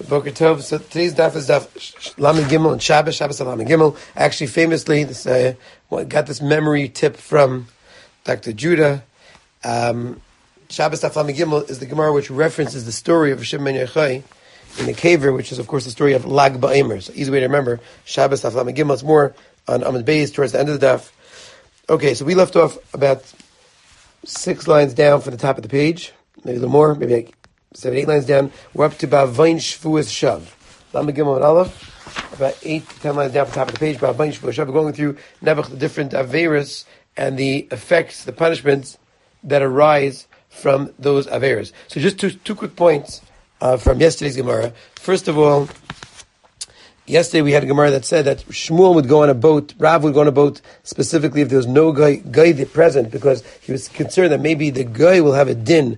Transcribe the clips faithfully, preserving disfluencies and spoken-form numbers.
Boker Tov. So today's daf is daf Lamed Gimel and Shabbos, Shabbos of Lamed Gimel. Actually, famously, this uh, got this memory tip from Doctor Judah. Um, Shabbos daf Lamed Gimel is the Gemara which references the story of Shimon ben Yochai in the Kever, which is of course the story of Lag Ba'omer. So easy way to remember Shabbos daf Lamed Gimel. It's more on Amud Beis towards the end of the daf. Okay, so we left off about six lines down from the top of the page, maybe a little more, maybe like seven, eight lines down. We're up to Ba'avain Shvuas Shav. Lamed Gimel and Aleph, about eight to ten lines down from the top of the page. Ba'avain Shvuas Shav. We're going through Nebuch, the different Averas and the effects, the punishments that arise from those Averas. So just two, two quick points uh, from yesterday's Gemara. First of all, yesterday we had a Gemara that said that Shmuel would go on a boat, Rav would go on a boat specifically if there was no guy, guy present, because he was concerned that maybe the guy will have a din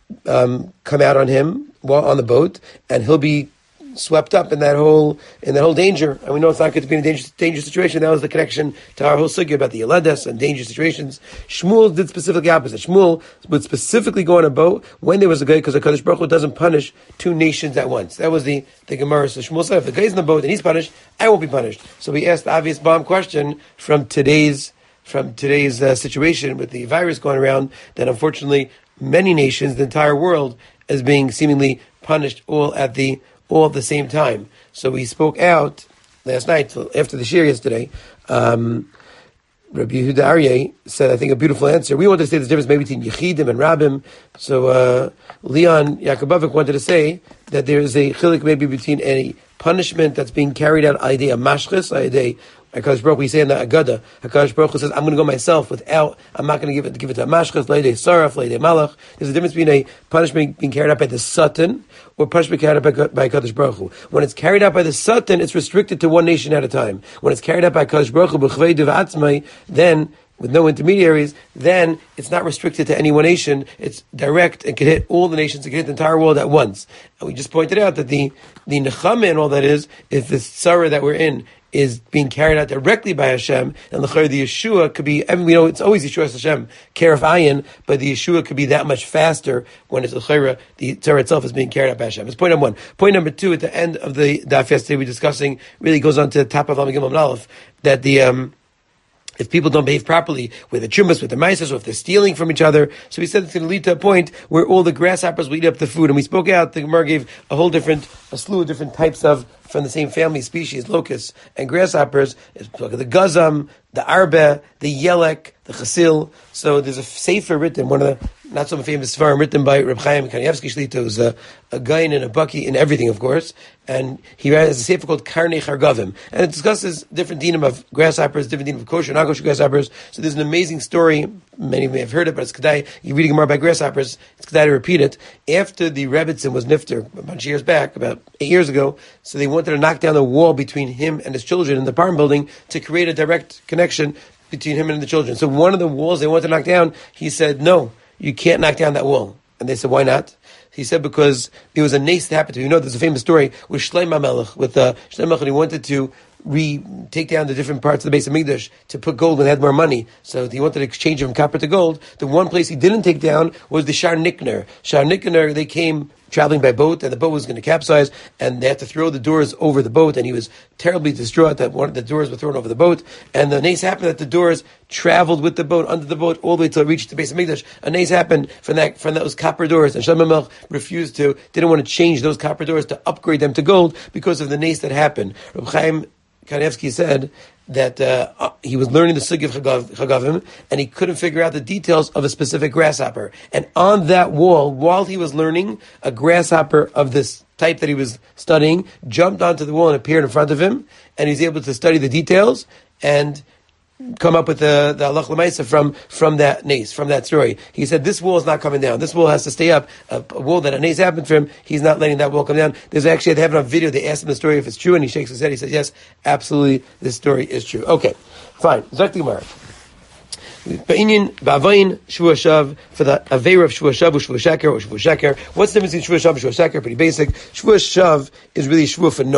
um, come out on him while on the boat, and he'll be swept up in that whole in that whole danger. And we know it's not good to be in a dangerous, dangerous situation. That was the connection to our whole sugya about the Yeledes and dangerous situations. Shmuel did specifically opposite. Shmuel would specifically go on a boat when there was a guy, because the Kadosh Baruch Hu doesn't punish two nations at once. That was the, the Gemara. So Shmuel said, if the guy's in the boat and he's punished, I won't be punished. So we asked the obvious bomb question from today's from today's uh, situation with the virus going around, that unfortunately many nations, the entire world, is being seemingly punished all at the all at the same time. So we spoke out last night, after the shir yesterday. Um, Rabbi Yehuda Aryeh said, I think, a beautiful answer. We wanted to say there's a difference maybe between Yechidim and Rabbim. So uh, Leon Yakubovic wanted to say that there is a chilik maybe between a punishment that's being carried out idea mashchis, idea HaKadosh Baruch Hu, we say in the Agada, HaKadosh Baruch Hu says, I'm going to go myself without, I'm not going to give it give it to a mashchas, leidei saraf, leidei malach. There's a difference between a punishment being carried out by the Satan or punishment carried out by, by HaKadosh Baruch Hu. When it's carried out by the Satan, it's restricted to one nation at a time. When it's carried out by HaKadosh Baruch Hu, b'chvei devatzmai, then with no intermediaries, then it's not restricted to any one nation. It's direct and can hit all the nations, it can hit the entire world at once. And we just pointed out that the the nechama and all that is, is the tzara that we're in is being carried out directly by Hashem, and the the Yeshua could be, I mean, we know it's always Yeshua Hashem, care of ayin, but the Yeshua could be that much faster when it's the the tzara itself is being carried out by Hashem. That's point number one. Point number two, at the end of the daf yesterday we're discussing, really goes on to the top of Lamed Gimel and Aleph, that the, um, if people don't behave properly with the chumas, with the maisas, or if they're stealing from each other. So we said it's going to lead to a point where all the grasshoppers will eat up the food. And we spoke out, the Gemara gave a whole different, a slew of different types of, from the same family, species, locusts, and grasshoppers. It's the gazam, the arbe, the yelek, the chasil. So there's a sefer written, one of the not so famous svarim written by Reb Chaim Kanievsky Shlita, who's a, a guy and a bucky in everything, of course. And he has a sefer called Karnei Chargavim. And it discusses different dinim of grasshoppers, different dinim of kosher, not kosher grasshoppers. So there's an amazing story, many may have heard it, but it's kedai, you read Gemara by grasshoppers, it's kedai to repeat it. After the Rebbitzin was nifter, a bunch of years back, about eight years ago, so they wanted to knock down the wall between him and his children in the apartment building to create a direct connection between him and the children. So one of the walls they wanted to knock down, he said, no, you can't knock down that wall. And they said, why not? He said, because there was a nace that happened to him. You know, there's a famous story with Shlomo HaMelech, with uh, Shlomo HaMelech, and he wanted to re take down the different parts of the base of Mikdash to put gold when they had more money. So he wanted to exchange it from copper to gold. The one place he didn't take down was the Shar Nickner. Shar Nickner, they came traveling by boat, and the boat was going to capsize, and they had to throw the doors over the boat, and he was terribly distraught that one of the doors were thrown over the boat, and the nace happened that the doors traveled with the boat, under the boat, all the way till it reached the base of Mikdash. A nace happened from that, from those copper doors, and Shlomo HaMelech refused to, didn't want to change those copper doors to upgrade them to gold because of the nace that happened. Reb Chaim Kanievsky said that uh, he was learning the sugya of Chagavim, and he couldn't figure out the details of a specific grasshopper. And on that wall, while he was learning, a grasshopper of this type that he was studying jumped onto the wall and appeared in front of him, and he was able to study the details and come up with the the halach l'maisa from from that nace, from that story. He said, this wall is not coming down. This wall has to stay up. A, a wall that a nace happened for him, he's not letting that wall come down. There's actually, they have it on video, they asked him the story if it's true, and he shakes his head. He says, yes, absolutely, this story is true. Okay, fine. Zok the Gemara. Ba'inyan ba'avayin shvua shav, for the aveira of shvua shav or shvua shaker or shvua shaker. What's the difference between shvua shav and shvua shaker? Pretty basic. Shvua shav is really shvua for naught.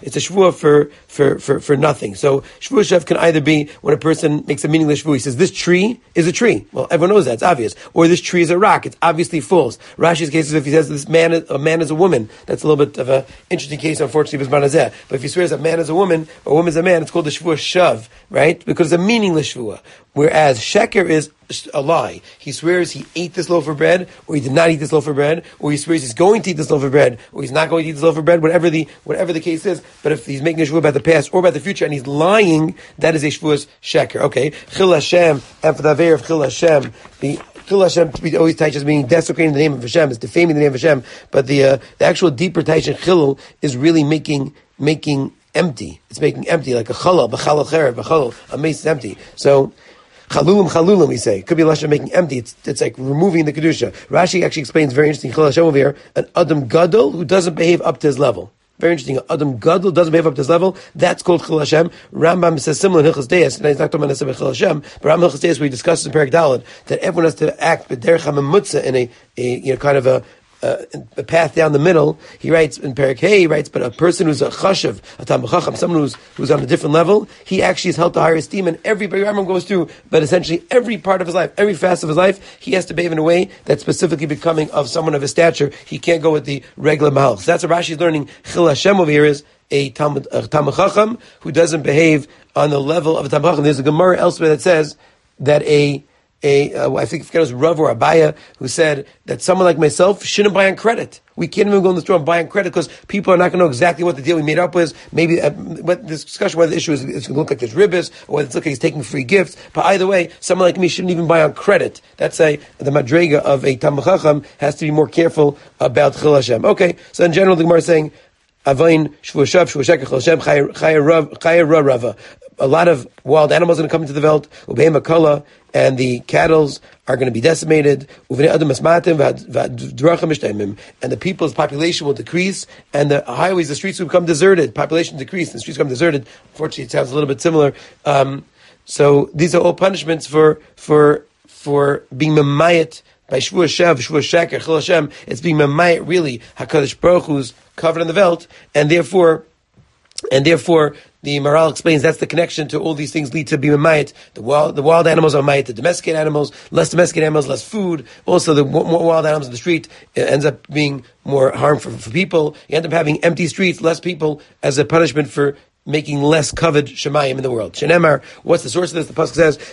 It's a shvua for, for, for, for nothing. So shvua shev can either be when a person makes a meaningless shvua. He says, this tree is a tree. Well, everyone knows that. It's obvious. Or this tree is a rock. It's obviously false. Rashi's case is if he says this man is, a man is a woman. That's a little bit of an interesting case, unfortunately, of Bismanazeh. But if he swears a man is a woman, or a woman is a man, it's called the shvua shav, right? Because it's a meaningless shvua. Whereas sheker is a lie. He swears he ate this loaf of bread, or he did not eat this loaf of bread, or he swears he's going to eat this loaf of bread, or he's not going to eat this loaf of bread, whatever the whatever the case is. But if he's making a shvua about the past or about the future, and he's lying, that is a shvua's sheker. Okay, Chil Hashem, and for the aver of Chil Hashem, the Chil Hashem to be always taish as meaning desecrating the name of Hashem, is defaming the name of Hashem. But the uh, the actual deeper taish in Chilul is really making making empty. It's making empty, like a chalal, b'chalal cherev, b'chalal, a mace is empty. So chalulim, chalulim, we say. Could be lashon making empty. It's, it's like removing the kedusha. Rashi actually explains very interesting. Chil Hashem over here, an adam gadol who doesn't behave up to his level. Very interesting. An adam gadol doesn't behave up to his level. That's called Chil Hashem. Rambam says similar in Hilchos Deis, and he's not talking about Chil Hashem, but Rambam Hilchos Deis where he discusses in Perek Daled that everyone has to act b'derech hamemutza in a, a you know kind of a Uh, a path down the middle. He writes in Perek Hey, he writes, but a person who's a chashav, a talmid chacham, someone who's who's on a different level, he actually is held to higher esteem, and everybody everyone goes through, but essentially every part of his life, every facet of his life, he has to behave in a way that's specifically becoming of someone of his stature. He can't go with the regular mahal. So that's what Rashi's learning. Chil Hashem over here is a talmid a talmid chacham who doesn't behave on the level of a talmid chacham. There's a Gemara elsewhere that says that a A, uh, I think it was Rav or Abaya who said that someone like myself shouldn't buy on credit. We can't even go in the store and buy on credit because people are not going to know exactly what the deal we made up was. Maybe uh, what this discussion whether the issue is it's going to look like there's ribbis or whether it's looking like he's taking free gifts. But either way, someone like me shouldn't even buy on credit. That's a the madrega of a talmid chacham has to be more careful about Chil Hashem. Okay, so in general, the Gemara is saying Avain shvua shav shvua sheker Chil Hashem chaya rav chaya ra rava. A lot of wild animals are going to come into the veld, ubehem akala, and the cattle are going to be decimated, and the people's population will decrease, and the highways, the streets will become deserted, population decrease, and the streets become deserted. Unfortunately, it sounds a little bit similar. Um, so these are all punishments for for for being memayit by shvua shav, shvua sheker, Chil Hashem. It's being memayit really HaKadosh Baruch Hu's covered in the veld, and therefore, and therefore, the Maral explains that's the connection to all these things lead to be mayit. The wild, the wild animals are mayit. The domesticated animals, less domesticated animals, less food. Also, the more wild animals in the street it ends up being more harmful for, for people. You end up having empty streets, less people, as a punishment for making less covered shemayim in the world. Shenemar, what's the source of this? The pasuk says,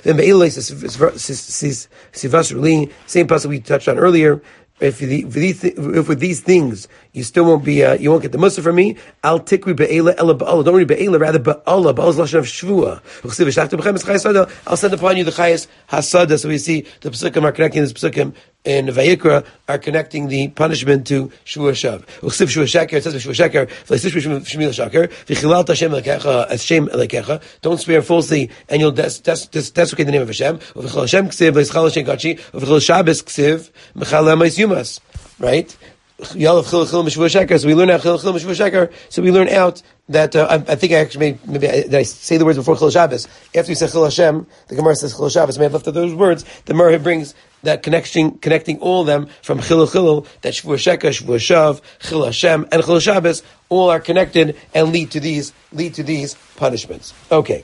same pasuk we touched on earlier. If, the, if, these, if with these things you still won't be, uh, you won't get the mussar from me, I'll tikri be'ela ela ba'ala. Don't read be'ela, rather ba'ala. Ba'ala is lashon of shvua. I'll send upon you the chayas hasada. So we see the pesukim are connecting this pesukim in Vayikra are connecting the punishment to shvua shav. Uchsiv shvua sheker. It says shvua sheker. V'leisish shmil sheker. V'chilal tashem elekecha ashem elekecha. Don't swear falsely, and you'll desecrate the name of Hashem. V'chil Hashem ksiv v'yischal Hashem gachi. V'chil Shabbos ksiv mechalem yumas. Right. So we learn out Chil Chil Mishvua Sheker. So we learn out that uh, I, I think I actually made, maybe I, did I say the words before Chil Shabbos? After you say Chil Hashem, the Gemara says Chil Shabbos. I may have left out those words. The Gemara brings that connection, connecting all of them from Chil Chil, that Shvua Sheker, Shvua Shav, Chil Hashem, and Chil Shabbos all are connected and lead to these lead to these punishments. Okay.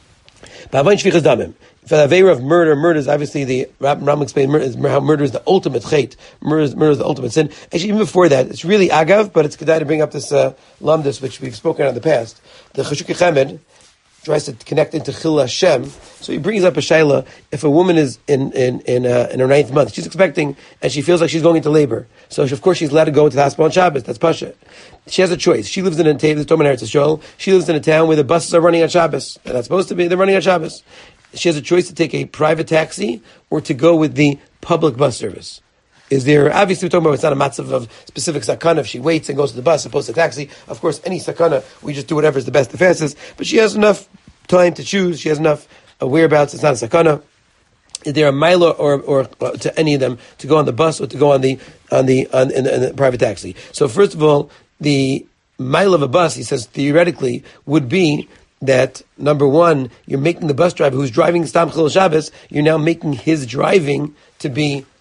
For the Aveira of murder, murder is obviously the, Ram explained murder, how murder is the ultimate chait. Murder is, murder is the ultimate sin. Actually, even before that, it's really agav, but it's kedai to bring up this uh, lamdus, which we've spoken on in the past. The Chashuk Chemed tries to connect into Chil Hashem. So he brings up a shaila, if a woman is in in in, uh, in her ninth month, she's expecting, and she feels like she's going into labor. So of course she's allowed to go into the hospital on Shabbos. That's pasha. She has a choice. She lives in a town, the Toman Eretz Yisrael. She lives in a town where the buses are running on Shabbos. They're not supposed to be, they're running on Shabbos. She has a choice to take a private taxi or to go with the public bus service. Is there, obviously we're talking about it's not a matzav of specific sakana. If she waits and goes to the bus opposed to taxi, of course any sakana, we just do whatever is the best, the fastest. But she has enough time to choose. She has enough uh, whereabouts. It's not a sakana. Is there a mila or or uh, to any of them to go on the bus or to go on the on the on in the, in the private taxi? So first of all, the mile of a bus, he says theoretically, would be that number one, you're making the bus driver who's driving Stam Chil Shabbos, you're now making his driving to be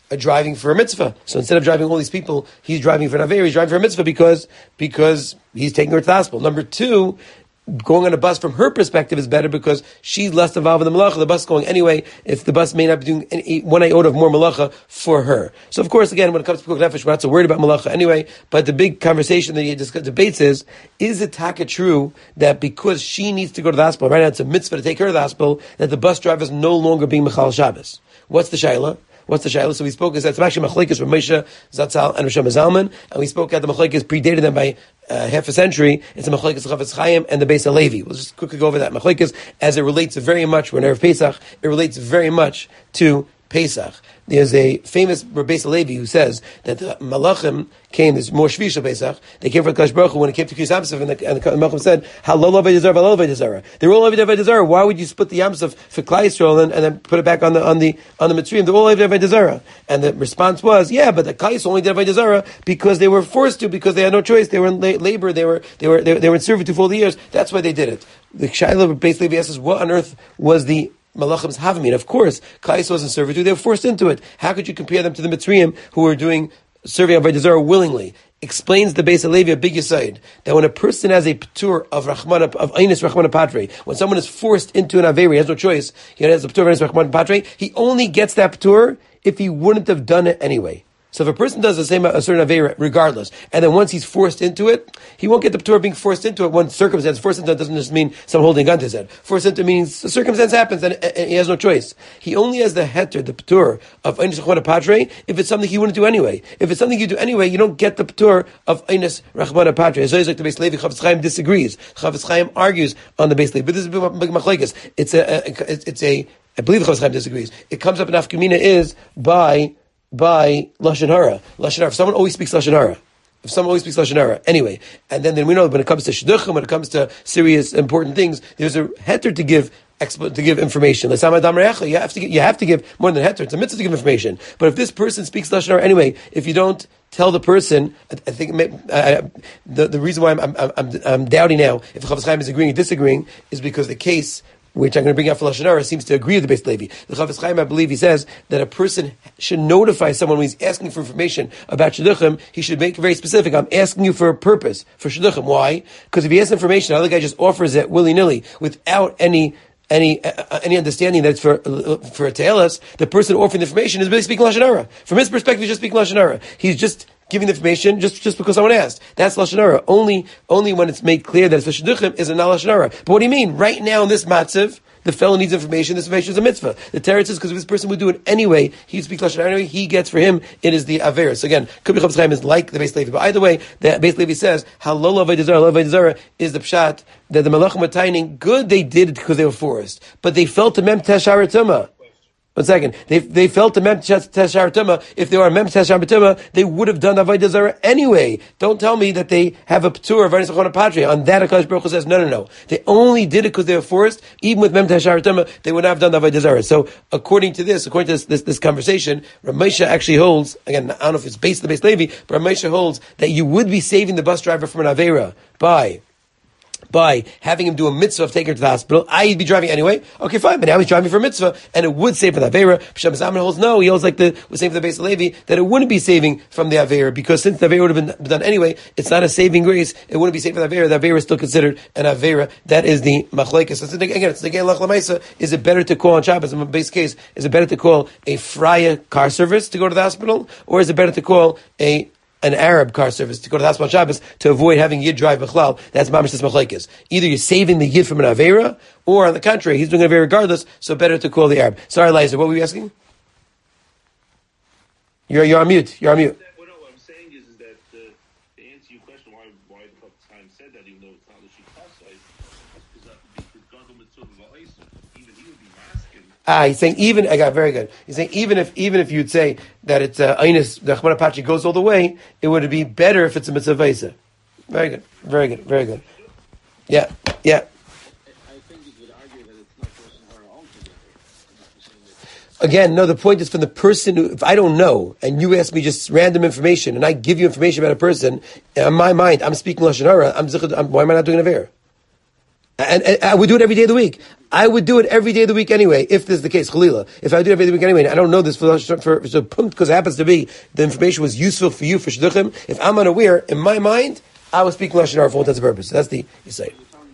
uh, driving for a mitzvah. So instead of driving all these people, he's driving for an aver. He's driving for a mitzvah because because he's taking her to the hospital. Number two, going on a bus from her perspective is better because she's less involved in the malacha. The bus is going anyway, if the bus may not be doing any, one iota of more malacha for her. So of course, again, when it comes to Pikuach Nefesh, we're not so worried about malacha anyway, but the big conversation that he discuss, debates is, is it taka true that because she needs to go to the hospital, right now it's a mitzvah to take her to the hospital, that the bus driver is no longer being Mechal Shabbos? What's the shayla? What's the shayla? So we spoke, it's actually machlekes from Moshe Zatzal and Rosh Zalman, and we spoke at the machlekes predated them by uh, half a century. It's a machlekes Chafetz Chaim and the Beis Halevi. We'll just quickly go over that machlekes as it relates very much, when Erev Pesach, it relates very much to Pesach. There's a famous Beis Halevi who says that the Malachim came, there's more Shvish of Pesach, they came from Kadosh Baruch Hu when it came to Kriyas Yamsuf, and the, and the Malachim said, Halal Avodah Zarah, Halal Avodah Zarah. They're all Avodah Zarah. Why would you split the Yamsuf for Klal Yisrael and, and then put it back on the on the on the Mitzrayim? They're all Avodah Zarah. And the response was, yeah, but the Klal Yisrael only did Avodah Zarah because they were forced to, because they had no choice. They were in la- labor, they were they were they were, they were in servitude for all the years. That's why they did it. The Shaila of Beis Levi asks, what on earth was the Malachim's Havamim? Of course, Klal Yisrael was in servitude. They were forced into it. How could you compare them to the Mitzrayim who were doing serving Avodah Zarah willingly? Explains the Beis Halevi a big aside that when a person has a p'tur of Rachmana of Einis Rachmana Patre, when someone is forced into an Averi, he has no choice. He has a p'tur of Einis Rachmana Patre. He only gets that p'tur if he wouldn't have done it anyway. So if a person does the same, a certain Avera, regardless, and then once he's forced into it, he won't get the P'tur of being forced into it. One circumstance, forced into it doesn't just mean someone holding a gun to his head. Forced into it means a circumstance happens and, and he has no choice. He only has the heter, the P'tur of Einis Rachmana Patre, if it's something he wouldn't do anyway. If it's something you do anyway, you don't get the P'tur of Einis Rachmana Patre. As always, like the Beis Levi, Chafetz Chaim disagrees. Chafetz Chaim argues on the Beis Levi, but this is big machlekes. It's a, a, it's a, I believe Chafetz Chaim disagrees. It comes up in Afkamina is by by Lashon Hara. Lashon Hara. If someone always speaks Lashon Hara, if someone always speaks Lashon Hara, anyway, and then, then we know when it comes to Shidduchim, when it comes to serious, important things, there's a heter to give expo- to give information. You have to give, you have to give more than heter. It's a mitzvah to give information. But if this person speaks Lashon Hara anyway, if you don't tell the person, I, I think may, I, the the reason why I'm I'm, I'm, I'm doubting now if Chafetz Chaim is agreeing or disagreeing is because the case, which I'm going to bring out for Lashon Hara, seems to agree with the Beis Levi. The Chafetz Chaim, I believe, he says that a person should notify someone when he's asking for information about Shidduchim. He should make it very specific. I'm asking you for a purpose, for Shidduchim. Why? Because if he has information, the other guy just offers it willy-nilly without any any uh, any understanding that it's for uh, for a te'elas, the person offering the information is really speaking Lashon Hara. From his perspective, he's just speaking Lashon Hara. He's just giving the information just, just because someone asked. That's Lashon Hara. Only, only when it's made clear that it's for Shidduchim is it not Lashon Hara. But what do you mean? Right now in this matzav, the fellow needs information, this information is a mitzvah. The teretz is because if this person would do it anyway, he speaks Lashon Hara anyway, he gets for him, it is the Aver. So again, Kubi Chafetz Chaim is like the Beis Levi. But either way, the Beis Levi says, Halol Avodah Zarah, Halol Avodah Zarah is the pshat, that the Malachim were taining, good they did it because they were forced. But they felt the Mem Teshar Tumah. One second. They they felt the Mem Teshar Tumah. If they were Mem Teshar Tumah, they would have done Avodah Zarah anyway. Don't tell me that they have a P'tur of Einis Rachmana Patre. On that, HaKadosh Baruch Hu says, no, no, no. They only did it because they were forced. Even with Mem Teshar Tumah, they would not have done Avodah Zarah. So, according to this, according to this, this, this conversation, Ramesha actually holds, again, I don't know if it's based on the Beis Levi, but Ramesha holds that you would be saving the bus driver from an Avera by by having him do a mitzvah of taking her to the hospital. I'd be driving anyway. Okay, fine, but now he's driving for a mitzvah, and it would save for the Avera. Pshat Zalman holds no, he holds like the, was saying for the Beis Levi, that it wouldn't be saving from the Avera, because since the Avera would have been done anyway, it's not a saving grace, it wouldn't be saving for the Avera, the Avera is still considered an Avera. That is the Machlekes. So again, it's the Gein Lach Lamaisa, is it better to call on Shabbos, in my base case, is it better to call a Freya car service to go to the hospital, or is it better to call a an Arab car service to go to the hospital on Shabbos to avoid having Yid drive Bechlal? That's Mamish Tes Machlekes. Either you're saving the Yid from an Avera, or on the contrary, he's doing an Avera regardless, so better to call the Arab. Sorry, Liza, what were you asking? You're, you're on mute. You're on mute. Well, no, what I'm saying is, is that uh, to answer your question, why why the Chafetz Chaim said that, even though it's not L'shit Chasai, is because Gadol Mitzvah V'Oiser, even he would be masking. Ah, he's saying even, I got very good. He's saying even if, even if you'd say that it's, uh, Einis, the Rachmana Patre goes all the way, it would be better if it's a mitzvah vaysa. Very good. Very good. Very good. Yeah. Yeah. I think you could argue that it's not Lashon Hara altogether. Again, no, the point is from the person who, if I don't know, and you ask me just random information, and I give you information about a person, in my mind, I'm speaking Lashon Hara, I'm, I'm, why am I not doing an Avera? And, and, and we do it every day of the week. I would do it every day of the week anyway, if this is the case, Chalila. If I do it every day of the week anyway, and I don't know this for, for, for so because it happens to be, the information was useful for you, for Shidduchim. If I'm unaware, in my mind, I was speaking Lashon Hara for all intents and purposes. That's the, you say.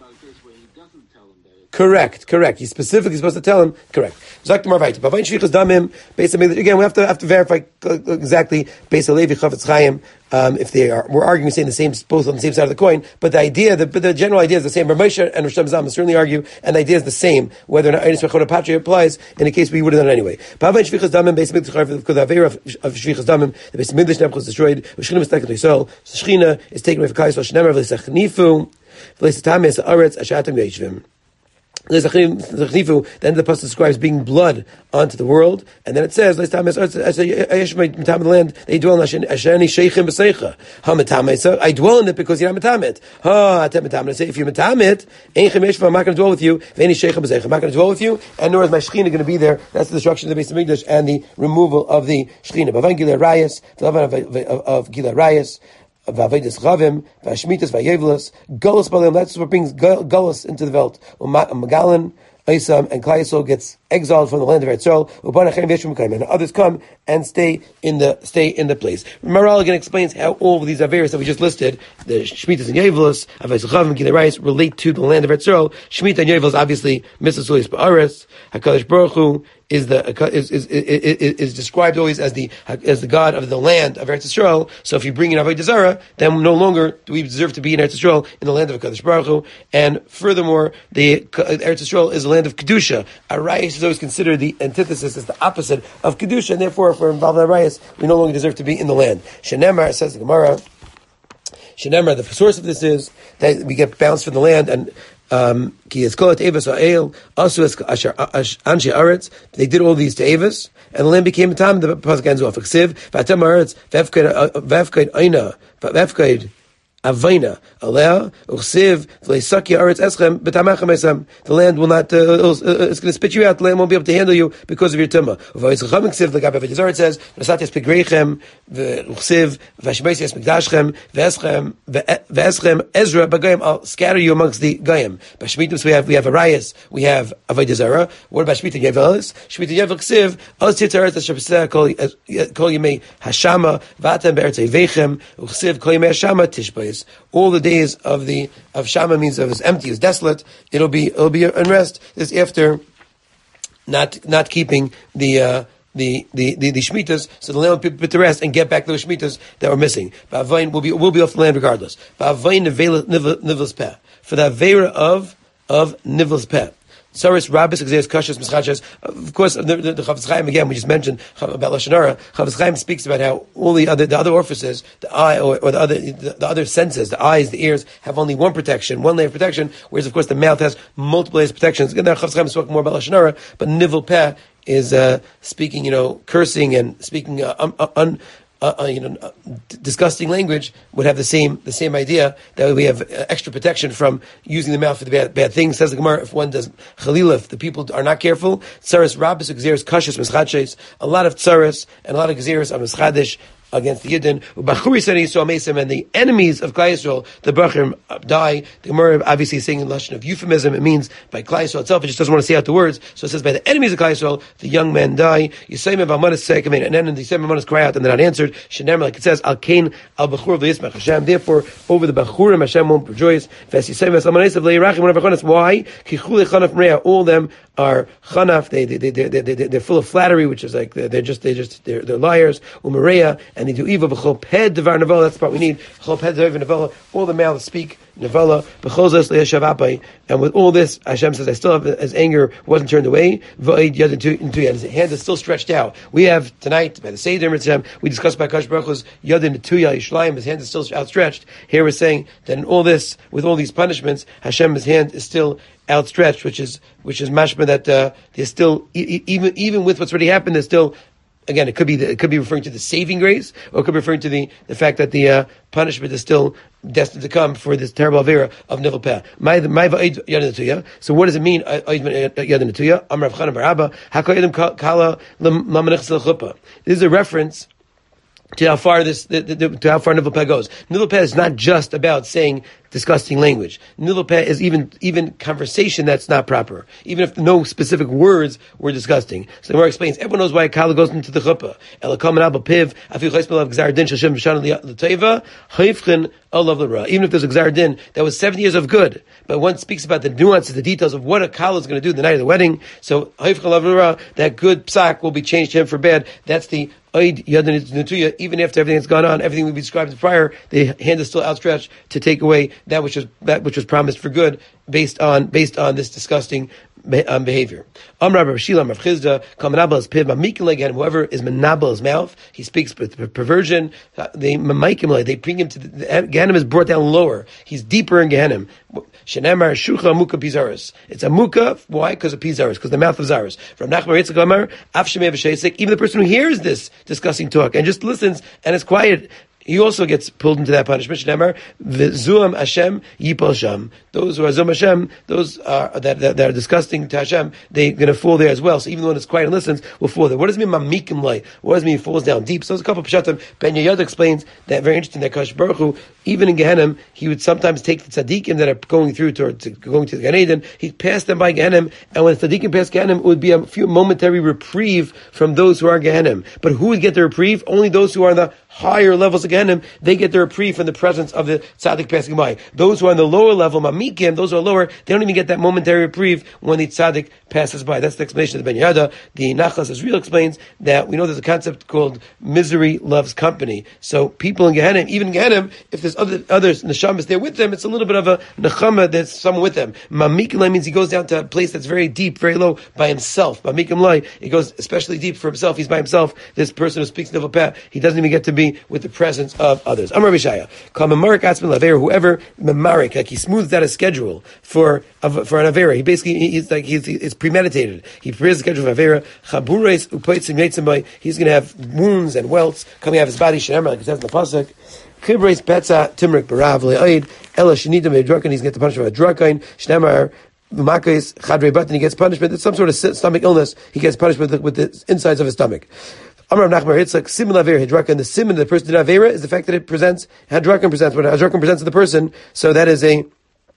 Correct, correct. He's specifically supposed to tell him, correct. Again, we have to have to verify exactly based on Levi Chavetz Chaim, um, if they are. We're arguing saying the same, both on the same side of the coin, but the idea, the, but the general idea is the same. Rav Moshe and Rosh Hashanah certainly argue, and the idea is the same. Whether or not Einis Mechona Patria applies, in the case we would have done it anyway. Because the Aveira of Shvichas Damim, the Beis Hamikdash Nebuchadnezzar is destroyed. Shechina is taken to Yisrael. Shechina is taken away from Kais. Shneimar v'leisachnifu v'leisatam aretz ashatim yeshvim. Then the pasuk describes being blood onto the world, and then it says, "The land they dwell in." I dwell in it because you're not metamet. If you're metamet, I'm not going to dwell with you. I'm not going to dwell with you, and nor is my shechina going to be there. That's the destruction of the Beis Hamikdash and the removal of the shechina. Bavan Gilad Rayas, the love of Gilad Rayas. V'avedis Chavim, v'ashmitas, v'yevlas, Gullus Balaam, that's what brings Gullus into the Welt. Magalan, Isam, and Klal Yisrael gets exiled from the land of Eretz Yisrael, and others come and stay in the stay in the place. Maral again explains how all of these Averis that we just listed, the Shmitas and Yevlas, Avedis Chavim, Gilad Rayas, relate to the land of Eretz Yisrael. Shemitah and Yevlas, obviously, Mitzvah Sulis Ba'aretz, HaKadosh Baruch Hu, is the is, is is is described always as the as the God of the land of Eretz Yisrael. So if you bring in Avodah Zarah, then no longer do we deserve to be in Eretz Yisrael, in the land of Kadosh Baruch Hu. And furthermore, the Eretz Yisrael is the land of Kedusha. Arayis is always considered the antithesis, is the opposite of Kedusha, and therefore, if we're involved in Arayis, we no longer deserve to be in the land. Shenemar, says the Gemara. Shenemar, the source of this is that we get bounced from the land, and Um, they did all these to Avis, and the land became a time. The pasuk ends off. Avina, Alea, Ursiv, Vleisaki, Aretz Eschem, Betamachem Esem. The land will not, uh, it's going to spit you out, the land won't be able to handle you because of your tumah. Vayisrachem Ksiv, the Gab Avodah Zarah, it says, Nasatias Pegreichem, Ursiv, Vashmeisias Mikdashchem, Veschem, Veschem, Ezra, Bagayim, I'll scatter you amongst the Gayim. By Shemitah, we have, we have Arayas, we have Avodah Zarah. What about Shemitah Yevelis? Shemitah Yevel Ksiv, Oz Titzaret, Shabseh, Kol Yemei Hashama, Vatem Be'ertzei Veichem, Ursiv, Kol Yemei Hashama, Tishbay. All the days of the of Shama means of is empty, is desolate. It'll be it'll be unrest. Is after not not keeping the uh, the the the, the shmitas, so the land will be put to rest and get back those shmitas that were missing. Ba'avain will be will be off the land regardless. Ba'avain nivlas peh, for the avera of of nivlas peh. Saris Rabbis Exeus Kashas Mischachas. Of course, the, the, the Chavetz Chaim again. We just mentioned about Lashon Hara. Chavetz Chaim speaks about how all the other the other orifices, the eye or, or the other the, the other senses, the eyes, the ears, have only one protection, one layer of protection. Whereas, of course, the mouth has multiple layers of protections. Again, Chavetz Chaim spoke more about Lashon Hara, but Nivel Peh is uh, speaking, you know, cursing and speaking uh, un. un Uh, uh, you know, uh, d- disgusting language would have the same the same idea that we have uh, extra protection from using the mouth for the bad, bad things. Says the Gemara, if one does chalila, if the people are not careful, tsaris rabbis gzeres kashis mischadshes, a lot of tsaris and a lot of gzeres are mischadish against the Yidden. Bachuri said he saw Mesim, and the enemies of Klal Yisrael, the Bachrim, die. The Gemara obviously is saying in Lashon of euphemism. It means by Klal Yisrael itself. It just doesn't want to say out the words. So it says by the enemies of Klal Yisrael, the young men die. Yisayim v'amanas sekavin, and then the Yisayim v'amanas cry out and they're not answered. Shenemar, like it says, Al Kain Al Bachur v'Yismach Hashem. Therefore, over the Bachurim Hashem won't rejoice. V'es Yisayim v'Salmanes of Leirachim v'Navachonas. Why? Kichule Chanaf Mreya. All of them are Chanaf. They they they they they they're full of flattery, which is like they're just they just they're they're liars. Umareya, and they do evil. Ped devar nevala. That's the part we need. Ped devar nevala. All the mouths speak nevala. B'chozas le'yashavapai. And with all this, Hashem says, I still have his anger wasn't turned away. V'oid yad into yad. His hand is still stretched out. We have tonight by the Seder Mitzvah. We discussed by Kadosh Baruch Hu's yad into Yishlayim. His hand is still outstretched. Here we're saying that in all this, with all these punishments, Hashem's hand is still outstretched, which is which is mashma that uh, there's still e- even even with what's already happened, there's still. Again, it could be the, it could be referring to the saving grace, or it could be referring to the, the fact that the uh, punishment is still destined to come for this terrible avera of nivel peh. So what does it mean? This is a reference to how far this, the, the, to how far Nivul Peh goes. Nivul Peh is not just about saying disgusting language. Nivul Peh is even, even conversation that's not proper. Even if no specific words were disgusting. So the Gemara explains, everyone knows why a kala goes into the chuppah. Even if there's a gzar din that was seventy years of good, but one speaks about the nuances, the details of what a kala is going to do the night of the wedding, so that good psak will be changed to him for bad. That's the Oid Yadin Nutuya, even after everything that's gone on, everything we've described prior, the hand is still outstretched to take away that which was that which was promised for good, based on based on this disgusting um, behavior. Amar Rav Shila Rav Chizda, Kamanabal is piv mamikin again. Whoever is menabel his mouth, he speaks with perversion. They mamikim they bring him to the Gehenim is brought down lower. He's deeper in Gehenim. Shenemar shucha muka pizaris. It's a muka. Why? Because of pizaris. Because the mouth of zaris. From Nachman Yitzchak Amar, af shemei v'sheisik. Even the person who hears this disgusting talk and just listens and is quiet, he also gets pulled into that punishment. Shneimar v'zuam Hashem yipol sham. Those who are zum Hashem, those are that, that, that are disgusting to Hashem, they're going to fall there as well. So even the one that's quiet and listens will fall there. What does it mean mamikim lay? What does it mean he falls down deep? So there's a couple of pshatim. Ben Yehoyada explains that very interesting that Kadosh Baruch Hu, even in Gehenim, he would sometimes take the tzaddikim that are going through to, to going to the Gan Eden, he'd pass them by Gehenim, and when the tzaddikim pass Gehenim, it would be a few momentary reprieve from those who are Gehenim. But who would get the reprieve? Only those who are in the higher levels of Gehenim, they get the reprieve from the presence of the tzaddik passing by. Those who are on the lower level, mamikim, those who are lower, they don't even get that momentary reprieve when the tzaddik passes by. That's the explanation of the Ben Yehoyada. The Nachlas Israel explains that we know there's a concept called misery loves company. So people in Gehenim, even in Gehenim, if there's other others neshamas there with them, it's a little bit of a nechama, there's someone with them. Mamikim means he goes down to a place that's very deep, very low by himself. Mamikim lai, he goes especially deep for himself. He's by himself. This person who speaks Nivul Peh, he doesn't even get to be with the presence of others. Amar Bishaya, call Mamarik Atzmin Laver, whoever Mamarik, like he smooths out a schedule for for an Avera. He basically he's like he's it's premeditated. He prepares a schedule of Avera. Chabureis upaitzim yetzimai. He's going to have wounds and welts coming out of his body. Shemar, like it says in the pasuk. Chibreis betza timrik barav le'aid ela shenidim ve'drakain. He's going to get the punishment of a drakain. Shemar. V'makais chadrei button. He gets punishment. It's some sort of stomach illness. He gets punishment with the, with the insides of his stomach. Amar Nachman Yitzchak, simin laver hadrakan. And the simin of the person did avera is the fact that it presents hadrakan presents what hadrakan presents to the person. So that is a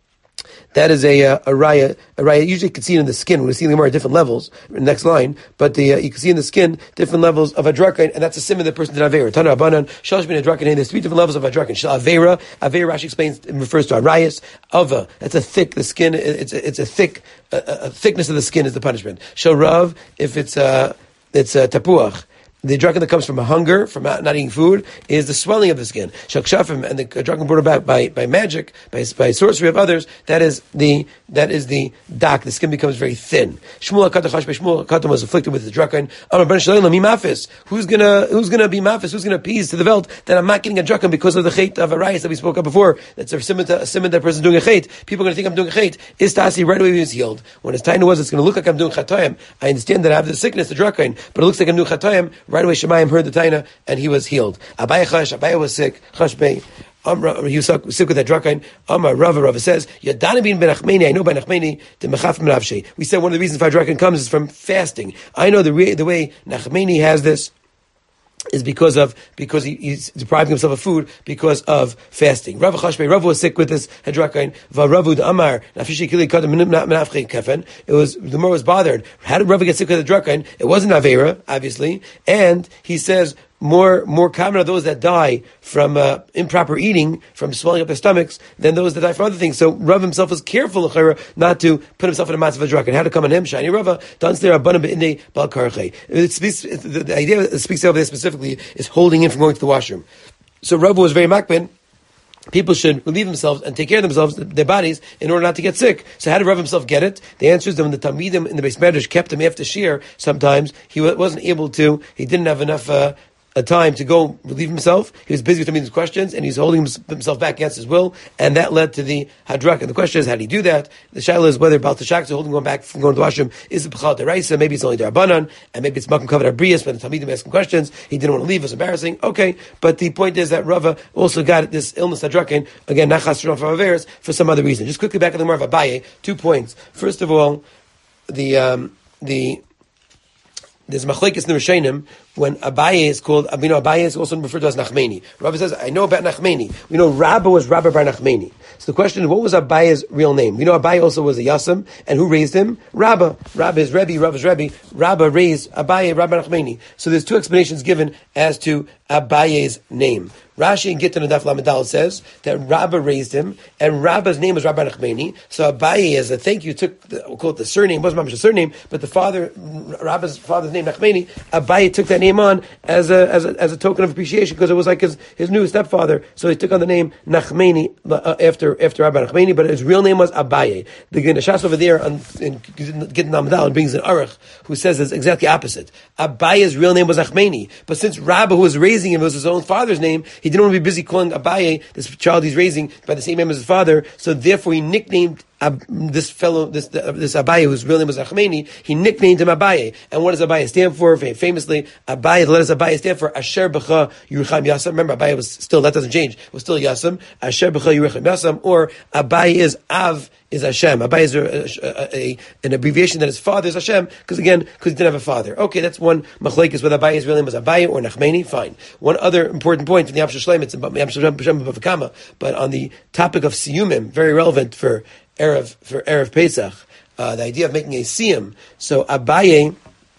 that is a uh, a raya. A raya. Usually you can see it in the skin. When we see the Gemara at different levels. Next line, but the uh, you can see in the skin different levels of hadrakan, and that's a simin of the person did avera. Tana Abanan shalosh bin hadrakan. There's three different levels of hadrakan. Shal avera. Avera Rashi explains it refers to arayas. Ava. That's a thick. The skin. It's a, it's a thick. A, a thickness of the skin is the punishment. Shal rav. If it's uh it's a tapuach. The dragon that comes from a hunger, from not eating food, is the swelling of the skin. Shakshafim, and the dragon brought about by, by magic, by, by sorcery of others, that is the, that is the dak. The skin becomes very thin. Shmuel HaKatachash, Shmuel HaKatam was afflicted with the dragon. Amar ben Shalayla, mi mafis. Who's gonna, who's gonna be mafis? Who's gonna appease to the veld that I'm not getting a dragon because of the chait of Arayas that we spoke of before? That's a simon, a simon that person's doing a chait. People are gonna think I'm doing a chait. Istasi, right away he was healed. When his time was, it's gonna look like I'm doing chatayim. I understand that I have the sickness, the dragon, but it looks like I'm doing chatayim. Right away, Shemayim heard the taina and he was healed. Abaye chash, Abaye was sick. Chashbei, he was sick with that drakain. Amar Rava, Rava says, Yadana bin ben Achmeni. I know by Nachmeni the mechaf min avshei. We said one of the reasons why drakain comes is from fasting. I know the way, the way Nachmeni has this is because of because he, he's depriving himself of food because of fasting. Rav Chashbei, Rav was sick with this hadrakain. Varavud Amar Nafishi Kili Kadam Menafchei Kefen. It was the more was bothered. How did Rav get sick with the hadrakain? It wasn't avera, obviously, and he says. More, more common are those that die from uh, improper eating, from swelling up their stomachs, than those that die from other things. So Rav himself was careful not to put himself in a massive drug. And how to come on him? Shiny Rava, dance there, abundant be'inde bal karche. The idea that speaks over there specifically is holding in from going to the washroom. So Rav was very makbin. People should relieve themselves and take care of themselves, their bodies, in order not to get sick. So how did Rav himself get it? The answer is that when the Talmidim in the Beis Medrash kept him after Shir, sometimes he wasn't able to, he didn't have enough, uh, a time to go relieve himself. He was busy with his questions, and he's holding himself back against his will, and that led to the hadrak. And the question is, how do you do that? The shaila is whether Baal Tashak, so holding him back from going to the washroom, is it B'chal Deraisa, maybe it's only Darabanan, and maybe it's Makam Kavod Abrius, but the Talmidim asking questions, he didn't want to leave, it was embarrassing. Okay, but the point is that Rava also got this illness hadrakin, again, Nachas from Averis, for some other reason. Just quickly back at the Gemara of Abaye, two points. First of all, the, um, the, there's machlekes in the Rishonim when Abaye is called, you know, Abaye is also referred to as Nachmeni. Rabbi says, I know about Nachmeni. We know Rabba was Rabba bar Nachmeni. So the question is, what was Abaye's real name? We know Abaye also was a Yasam, and who raised him? Rabba. Rabba is Rebbe, Rabba's Rebbe. Rabba raised Abaye, Rabba Nachmeni. So there's two explanations given as to Abaye's name. Rashi in Gittin and Daf Lamed says that Rabba raised him, and Rabba's name was Rabba Nachmeni. So Abaye, as a thank you, took the, we'll call it the surname, wasn't a surname, but the father, Rabba's father's name Nachmeni. Abaye took that name on as a as a, as a token of appreciation because it was like his, his new stepfather. So he took on the name Nachmeni uh, after after Rabba Nachmeni, but his real name was Abaye. The Ginashas over there on, in Gittin Lamed brings an Aruch who says it's exactly opposite. Abaye's real name was Nachmeni, but since Rabba, who was raising him, it was his own father's name, he didn't want to be busy calling Abaye, this child he's raising, by the same name as his father, so therefore he nicknamed Ab, this fellow, this uh, this Abaye, whose real name was Achmeni, he nicknamed him Abaye. And what does Abaye stand for? Famously, Abaye, the letters Abaye stand for Asher B'cha Yerucham Yasam. Remember, Abaye was still, that doesn't change, it was still Yasam. Asher B'cha Yerucham Yasam, or Abaye is Av, is Hashem. Abaye is a, a, a, an abbreviation that his father is Hashem, because again, because he didn't have a father. Okay, that's one machlekes whether Abaye's real name was Abaye or Nachmeni, fine. One other important point from the Yamshel Shleim, it's about Yamshel Shleim Bava Kama, but on the topic of Siyumim, very relevant for Erev, for Erev Pesach, uh, the idea of making a siyum. So Abaye,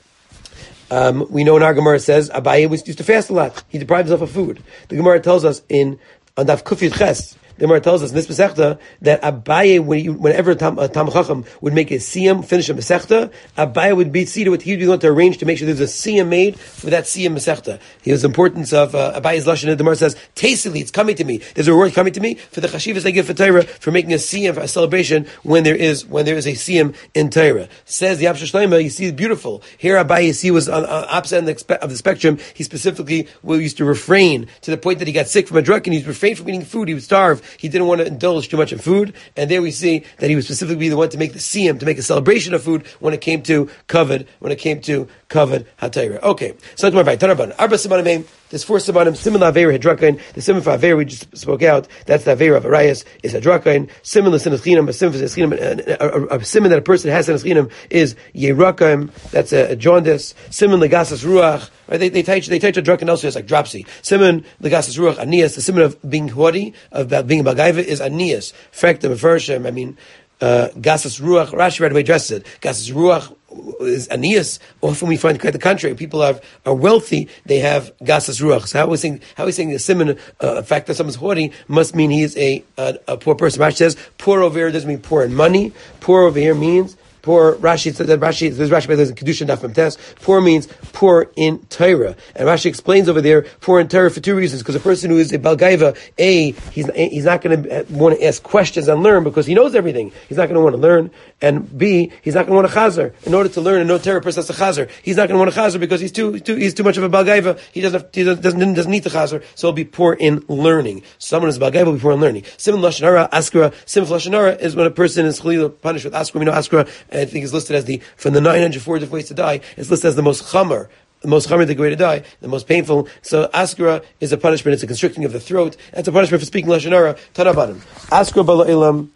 um, we know in our Gemara says, Abaye was used to fast a lot. He deprived himself of food. The Gemara tells us in, on Daf Kufiyut Ches, the Gemara tells us in this Masechta that Abaye, when you, whenever a Tam, a Tam Chacham would make a siyum, finish a Masechta, Abaye would be seated with, he would be going to arrange to make sure there's a siyum made for that siyum Masechta. He was the importance of uh, Abaye's Lashon. The Gemara says, tastily, it's coming to me. There's a reward coming to me for the chashivas they give for Torah, for making a siyum, for a celebration when there is, when there is a siyum in Torah. Says the Yamshel Shleima, you see, it's beautiful. Here Abaye, you see, was on, on opposite end of the, spe- of the spectrum. He specifically well, used to refrain to the point that he got sick from a drug and he refrained from eating food. He would starve. He didn't want to indulge too much in food, and there we see that he was specifically the one to make the siyum, to make a celebration of food when it came to covered, when it came to covered hatayra. Okay, so tomorrow, right, Tanaban, Arba Simanim, there's four Simanim, Siman Laveir Hadrakain, the Siman for Aveir we just spoke out, that's the Aveir of Arayas, is Hadrakain, Siman L'Sinas Chinam, a Siman for Chinam, a Siman that a person has in Chinam is Yerakaim, that's a, a jaundice, Siman Legasas Ruach, right, they, they teach, they teach a drunken also, it's like dropsy. Siman Legasas Ruach, Anias, the Siman of being haughty, of being a Bagaiva is Anias, Frektim, Vershim, I mean, uh, Gasas Ruach, Rashi right away addresses it. Gasas Ruach is Anias. Often we find quite the contrary. People are, are wealthy, they have Gasas Ruach. So how are we saying, how are we saying the simon, uh, fact that someone's haughty must mean he is a, a, a poor person. Rashi says, poor over here doesn't mean poor in money. Poor over here means poor. Rashi said that Rashi, there's Rashi, there's a Kedusha Daf Memtes. Poor means poor in Torah. And Rashi explains over there, poor in Torah for two reasons. Because a person who is a Balgaiva, A, he's, he's not going to want to ask questions and learn because he knows everything. He's not going to want to learn. And B, he's not going to want a chazer. In order to learn and know Torah, a person has a chazer. He's not going to want a chazer because he's too, too, he's too much of a Balgaiva. He doesn't, have, he doesn't, doesn't need the chazer. So he'll be poor in learning. Someone who's a Balgaiva will be poor in learning. Simon Lashon Hara, Askara. Simon Lashon Hara is when a person is chalila punished with Askara. We know Askara, I think is listed as the, from the nine hundred four different ways to die, it's listed as the most chamar, the most chamar, the way to die, the most painful. So Askara is a punishment, it's a constricting of the throat. That's a punishment for speaking Lashon Hara. Tanabanim. Askara bala ilam.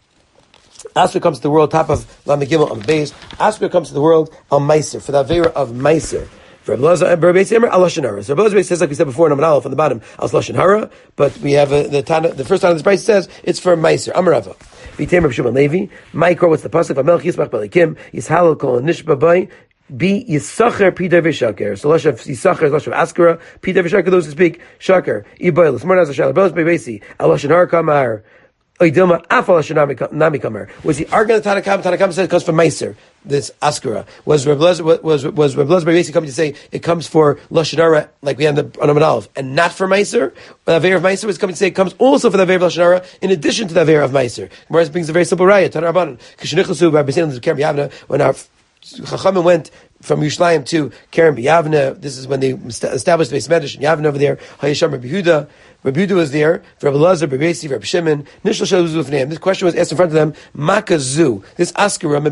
Askara comes to the world, top of Lamed Gimel on the base. Askara comes to the world on Meiser, for the Avera of Meiser. For Rabbi Elazar, al Lashon Hara. So Rabbi Elazar says, like we said before, in Amar Aleph on the bottom, al Lashon Hara, but we have a, the Tana, the first time this price says it's for Meiser. Amarava. V'tem Rav Shimon Levi. Micro, what's the pasuk? Amelch Yismach Balikim. Yishalal kol nishba bay. Be Yisacher Pidar Vishaker. So Lash of Yisacher is Lash of Askara. Pidar Vishaker, those who speak Shaker. Ibayl. Smart as a Shalabel. Bebesi. Al Lashon Hara Kamar. Oidilma Afal Lashon Nami Kamar. Was the argument of Tanakam? Tanakam said it comes from Meiser. This Askara was Reb Elazar, was was Reb Elazar basically coming to say it comes for Lashon Hara, like we have on the Amud Aleph, and not for Meiser. The Aveir of Meiser was coming to say it comes also for the Aveir of Lashon Hara, in addition to the Aveir of Meiser. Gemara brings a very simple raya. Tanar Rabbanan Kishnichusu by Besin Kerem Yavna, when our Chachamim went from Yerushalayim to Kerem Yavna. This is when they established the base Medrash in Yavna over there. Hayasham Rabbi Yehuda. Rabbi Yehuda was there, Rabbi Elazar, Rabbi Yossi, Rabbi Shimon. Nishal Shaluz Ufneim. This question was asked in front of them. Makazu. This Askara.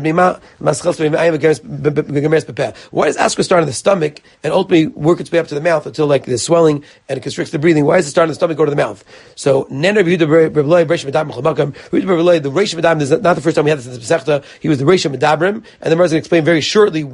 Why does Askara start in the stomach and ultimately work its way up to the mouth until like the swelling and it constricts the breathing? Why does it start in the stomach, go to the mouth? So Nen Rabbi Yehuda, Rabbi Elazar, Reish Medabrim Chalmakam. Rabbi Elazar, the Reish Medabrim. This is not the first time we had this in the Masechta. He was the Reish Medabrim, and the Gemara is going to explain very shortly why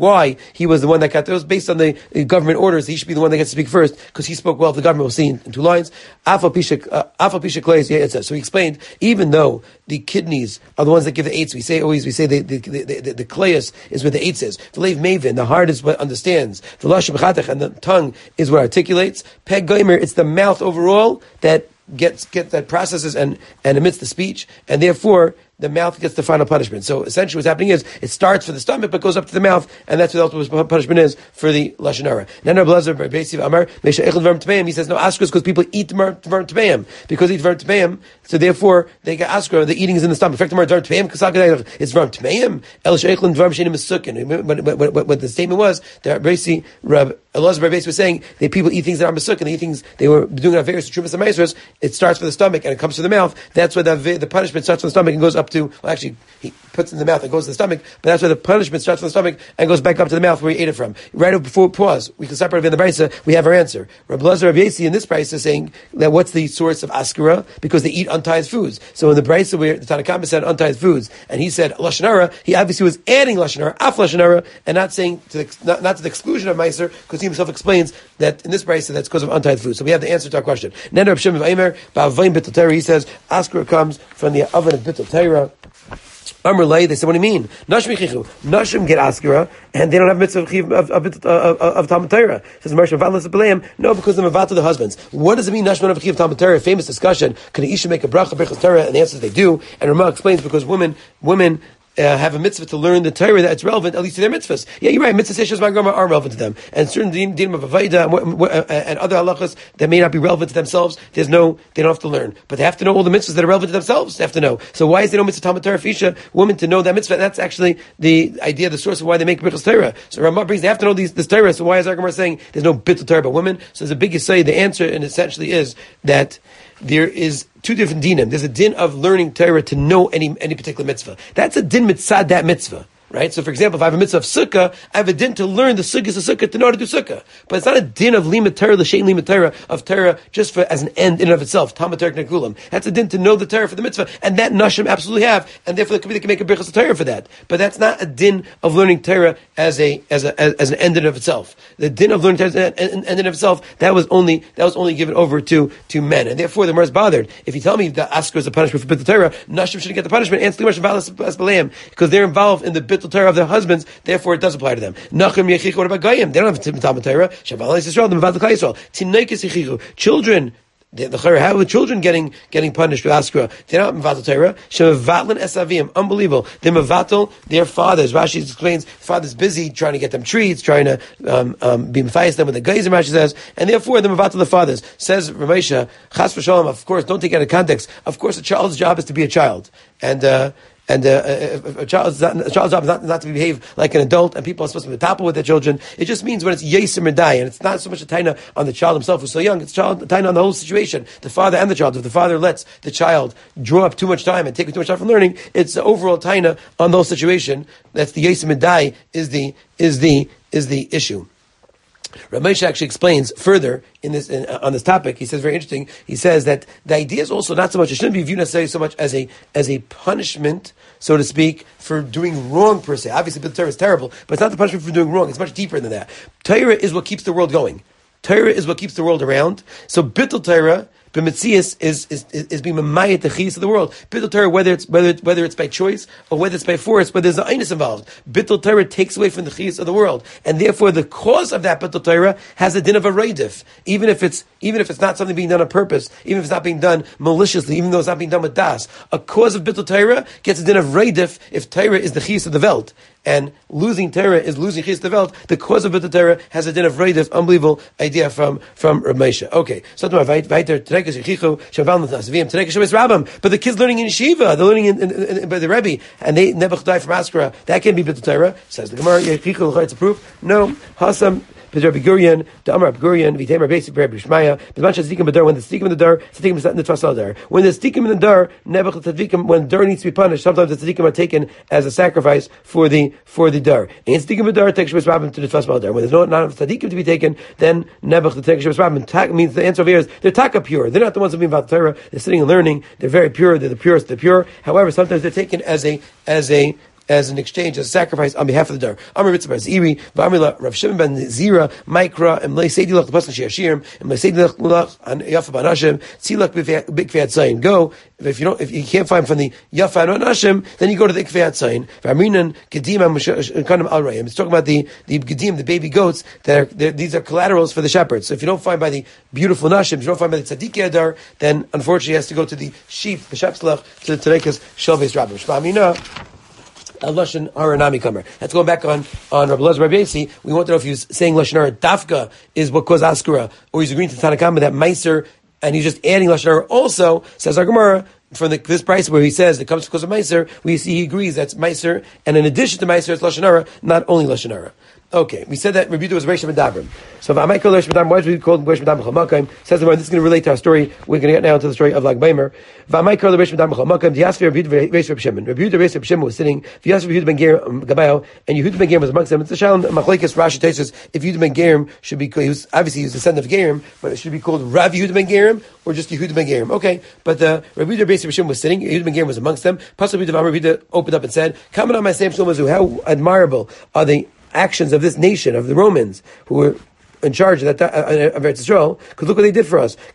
he was the one that got those based on the government orders. He should be the one that gets to speak first because he spoke well of the government. We'll see in, in two lines. Afal Pishak, uh, Afal Pishak Kleis, yeah, it says. So he explained, even though the kidneys are the ones that give the eights, we say always, we say the the the, the, the kleis is where the eight says. The leiv mavin, the heart is what understands. The lashon b'chatach, and the tongue is what articulates. Peg goimer, it's the mouth overall that gets get that processes and and emits the speech, and therefore the mouth gets the final punishment. So essentially what's happening is it starts for the stomach but goes up to the mouth, and that's what the ultimate punishment is for the lashon hara. Then Rabbi Elazar Beisiv Amar Meisha Echad Dvarim Tmeim, he says no askras because people eat Dvarim Tmeim because they eat Dvarim Tmeim, so therefore they get askra. The eating is in the stomach. In fact, Dvarim Tmeim Kasakadei it's Dvarim Tmeim El Sheichlin Dvarim Shenim Mesukin. What the statement was that Beisi Rabbi Elazar Beisiv was saying that people eat things that are Mesukin. They eat things they were doing on various Truvas and Meisros. It starts for the stomach and it comes to the mouth. That's where the the punishment starts from the stomach and goes up to well actually. He puts it in the mouth and goes to the stomach, but that's where the punishment starts from the stomach and goes back up to the mouth where he ate it from. Right before pause, we can separate it in the brisa. We have our answer. Rabbi Elazar Rabbi Yossi in this brisa is saying that what's the source of askara? Because they eat untithed foods. So in the brisa where the Tanakhama said untithed foods, and he said lashon hara, he obviously was adding lashon hara, af lashon hara, and not saying to the, not, not to the exclusion of meiser, because he himself explains that in this brisa that's because of untithed food. So we have the answer to our question. Then Rabbi Shimon Aimer ba'avayim bittul Torah, he says askara comes from the oven of bittul Torah. Amrlay, they said, what do you mean? Nashim chichu. Nashim get askara, and they don't have mitzvah of of of, of, of Talmud Torah. Says Marsha Valas Beleim. No, because they're mavato the husbands. What does it mean? Nashim of chiv Talmud Torah. Famous discussion. Can an isha make a bracha berachas Torah? And the answer is they do. And Ramah explains because women women. Uh, have a mitzvah to learn the Torah that's relevant, at least to their mitzvahs. Yeah, you're right. Mitzvahs Sheshas Magrama are relevant to them, and certain din, din of Avaida and other halachas that may not be relevant to themselves. There's no, they don't have to learn, but they have to know all the mitzvahs that are relevant to themselves. They have to know. So why is there no mitzvah Talmud Torah Fisha women to know that mitzvah? That's actually the idea, the source of why they make Birchas Torah. So Ramah brings they have to know these this Torah. So why is our Gemara saying there's no bittul Torah about women? So there's a big say. The answer and essentially is that there is two different dinim. There's a din of learning Torah to know any any particular mitzvah. That's a din mitzad that mitzvah. Right? So for example, if I have a mitzvah of sukkah, I have a din to learn the sukkahs of sukkah to know how to do sukkah. But it's not a din of limit Torah, l'shein limit Torah, of Torah just for as an end in and of itself. Talmud Torah Nekulam. That's a din to know the Torah for the mitzvah. And that Nashim absolutely have. And therefore they can make a birchas Torah for that. But that's not a din of learning Torah as a, as a, as, as an end in and of itself. The din of learning Torah as an end in and of itself, that was only, that was only given over to, to men. And therefore the Gemara is bothered. If you tell me that asker is a punishment for bittul Torah, Nashim shouldn't get the punishment. Because they're involved in the bittul Torah of their husbands, therefore it does apply to them. Nachem Yechich, what about Goyim? They don't have Talmud Torah. Shabbat Yisrael, the Mavad L'Klal Yisrael. Tinaikis Yechichu. Children, the, the how are children getting getting punished with askara? They're not Mavatal Torah. Shemavatlan Esavim. Unbelievable. They're Mavatal their fathers. Rashi explains the father's busy trying to get them treats, trying to um, um, be mefayis them with the geyser, Rashi says, and therefore they're Mavatal the fathers. Says Ramesha, Chas v'shalom, of course, don't take it out of context. Of course, a child's job is to be a child. And, uh, And uh, a, a, child's not, a child's job is not, not to behave like an adult, and people are supposed to be topple with their children. It just means when it's yesim or die, and it's not so much a taina on the child himself who's so young, it's child taina on the whole situation, the father and the child. If the father lets the child draw up too much time and take too much time from learning, it's the overall taina on the whole situation. That's the yesim and die is the is the is the issue. Ramesh actually explains further in this in, uh, on this topic. He says very interesting. He says that the idea is also not so much. It shouldn't be viewed necessarily so much as a as a punishment, so to speak, for doing wrong per se. Obviously, the Torah is terrible, but it's not the punishment for doing wrong. It's much deeper than that. Torah is what keeps the world going. Torah is what keeps the world around. So bittul Torah, b'metzias, is is is being mamayit the chiyus of the world. Bittul Torah, whether it's whether it's, whether it's by choice or whether it's by force, but there's an einus involved. Bittul Torah takes away from the chiyus of the world, and therefore the cause of that bittul Torah has a din of a reidif, even if it's even if it's not something being done on purpose, even if it's not being done maliciously, even though it's not being done with das. A cause of bittul Torah gets a din of reidif if Torah is the chiyus of the welt. And losing Torah is losing Chis Develt. The cause of Bittul Torah has a din of Reidev, unbelievable idea from from Rav Moshe. Okay, so weiter. But the kids learning in yeshiva, they're learning in, in, in, in, by the Rebbe, and they never die from Askara. That can be Bittul Torah. Says the Gemara. It's a proof. No, Hasam. Rabbi Gurion, the Amar Rabbi Gurion, Vitem Rabbi Basic Rabbi Shmaya, Bizman Shazdikim Badar, when the Tzadikim in the Dar, Tzadikim is not in the Tvasal Dar. When the Tzadikim in the Dar, Nebuch Tzadikim, when the Dar needs to be punished, sometimes the Tzadikim are taken as a sacrifice for the for the Dar. And Tzadikim in the Dar takes Shabbos Rabbim to the Tvasal Dar. When there's no not enough Tzadikim to be taken, then Nebuch takes Shabbos Rabbim. Means the answer over here is they're taka pure. They're not the ones that are being about the Torah. They're sitting and learning. They're very pure. They're the purest. They're pure. However, sometimes they're taken as a as a as an exchange, as a sacrifice on behalf of the dar. Amar Ritzah bar Ziri, v'Amar Rav Shimon ben Zira, Mikra, and Leisedi lach the pasuk she'ashirim, and Leisedi lach an Yafa ban Hashem, tzilach b'ikvei atzayin. Go. If you don't, if you can't find from the Yafa and Hashem, then you go to the Ikvei Atzayin. V'Amrinan Gedim Kanam Al Rayim. It's talking about the the Gedim, the baby goats. That are, these are collaterals for the shepherds. So if you don't find by the beautiful Nashim, if you don't find by the Tzadiki Adar, then unfortunately he has to go to the sheep, the Shepslach, to to make his Shalves Rabbim. Shema Amina. Lashon Hara Nami Kamer. That's going back on on Rabbi Elazar Rabbi Yossi. We want to know if he was saying Lashon Hara Dafka is what caused Askura, or he's agreeing to Tanakama that Meiser, and he's just adding Lashon Hara. Also, says our Gemara, from the, this price where he says it comes because of Meiser, we see he agrees that's Meiser, and in addition to Meiser, it's Lashon Hara, not only Lashon Hara. Okay, we said that Rebuta was Reish Medabrim. So if I might call Reish Medabrim, why should we call Reish Medabrim Chamakim? Says the word, this is going to relate to our story. We're going to get now to the story of Lag Baimer. If I might call the Reish Medabrim Chamakim, the Yasfer Rebuta Reish Reb Shimon. Rebuta Reish Reb Shimon was sitting, the Yasfer Yehuda ben Gerim Gabayo, and Yehuda ben Gerim was amongst them. It's a shalom, Machlekes Rashi Teisus, if Yehuda ben Gerim should be, he was, obviously he was the son of Gerim, but it should be called Rav Yehuda ben Gerim, or just Yehuda ben Gerim. Okay, but the Rebuta Reish Reb Shimon was sitting, Yehuda ben Gerim was amongst them. Pasuk Rebuta opened up and said, "Come on my same Shlomo, how admirable are the actions of this nation, of the Romans, who were in charge of that of Eretz Yisrael, because look what they did for us.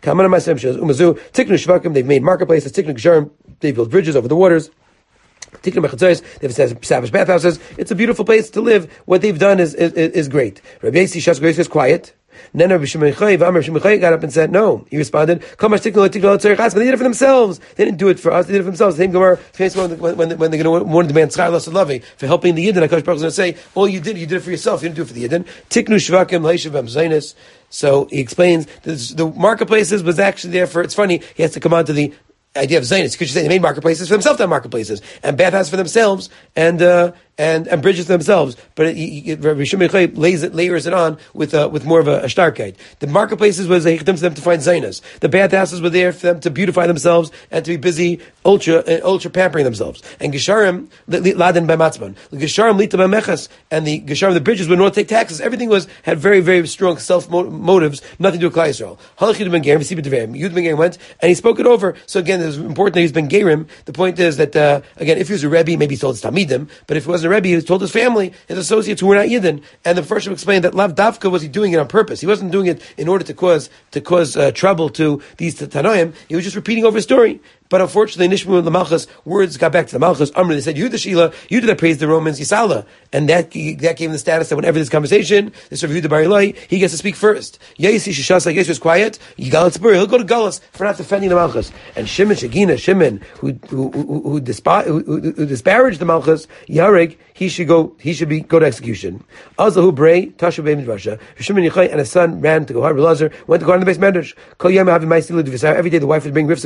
They've made marketplaces, they've built bridges over the waters. They've established bathhouses. It's a beautiful place to live. What they've done is is, is great. Rabbi Yossi is quiet. Then Rabbi Shimon got up and said, no. He responded, but they did it for themselves. They didn't do it for us, they did it for themselves. The same Gemara, when, when, when they're going to want to demand Tzchar Lasad Lavi for helping the Yidden, HaKadosh Baruch Hu is going to say, all you did, you did it for yourself, you didn't do it for the Yidden. Tiknu Shvakim Leishav Zainis. So he explains that the marketplaces was actually there for, it's funny, he has to come on to the idea of Zainis, because you say they made marketplaces for themselves, to have marketplaces, and bathhouses for themselves, and uh, and and bridges for themselves. But it, it, Rabbi Shimon lays it, layers it on with uh, with more of a, a starkite. The marketplaces was a to them to find Zainis. The bathhouses were there for them to beautify themselves and to be busy ultra uh, ultra pampering themselves. And Gesharim laden by Matzman, the Gesharim lita by Mechas, and the Gesharim, the bridges were not to take taxes. Everything was had very very strong self motives, nothing to do with Klal Yisrael. Halach Yud ben Gerim, Yud ben Gerim went and he spoke it over. So again, it's important that he's been Gerim. The point is that uh, again, if he was a Rebbe, maybe he told his Talmidim, but if he wasn't a Rebbe, he told his family, his associates who were not Yidden. And the first explained that Lav Davka was he doing it on purpose. He wasn't doing it in order to cause to cause uh, trouble to these Tanoim. He was just repeating over a story. But unfortunately, Nishmu the Malchus, words got back to the Malchus. Amr, they said, Yehuda Shila, Yehuda that praised the Romans, Yisala. And that that gave him the status that whenever there's conversation, this Yehuda Bar Ilai, he gets to speak first. Yaisi Shishasa, Yeshua is quiet, Yigal Tzibur, he'll go to Galus for not defending the Malchus. And Shimon, Shagina, Shimon, who who who, who, dispa- who, who disparaged the Malchus, Yareg, he should go, he should be go to execution. Azlahu Bray, Tashu Bey Midrasha, Shimon Yechai and his son ran to go hard. Lazar went to go on the base medrash. Kol Yom having my every day the wife would bring rifsa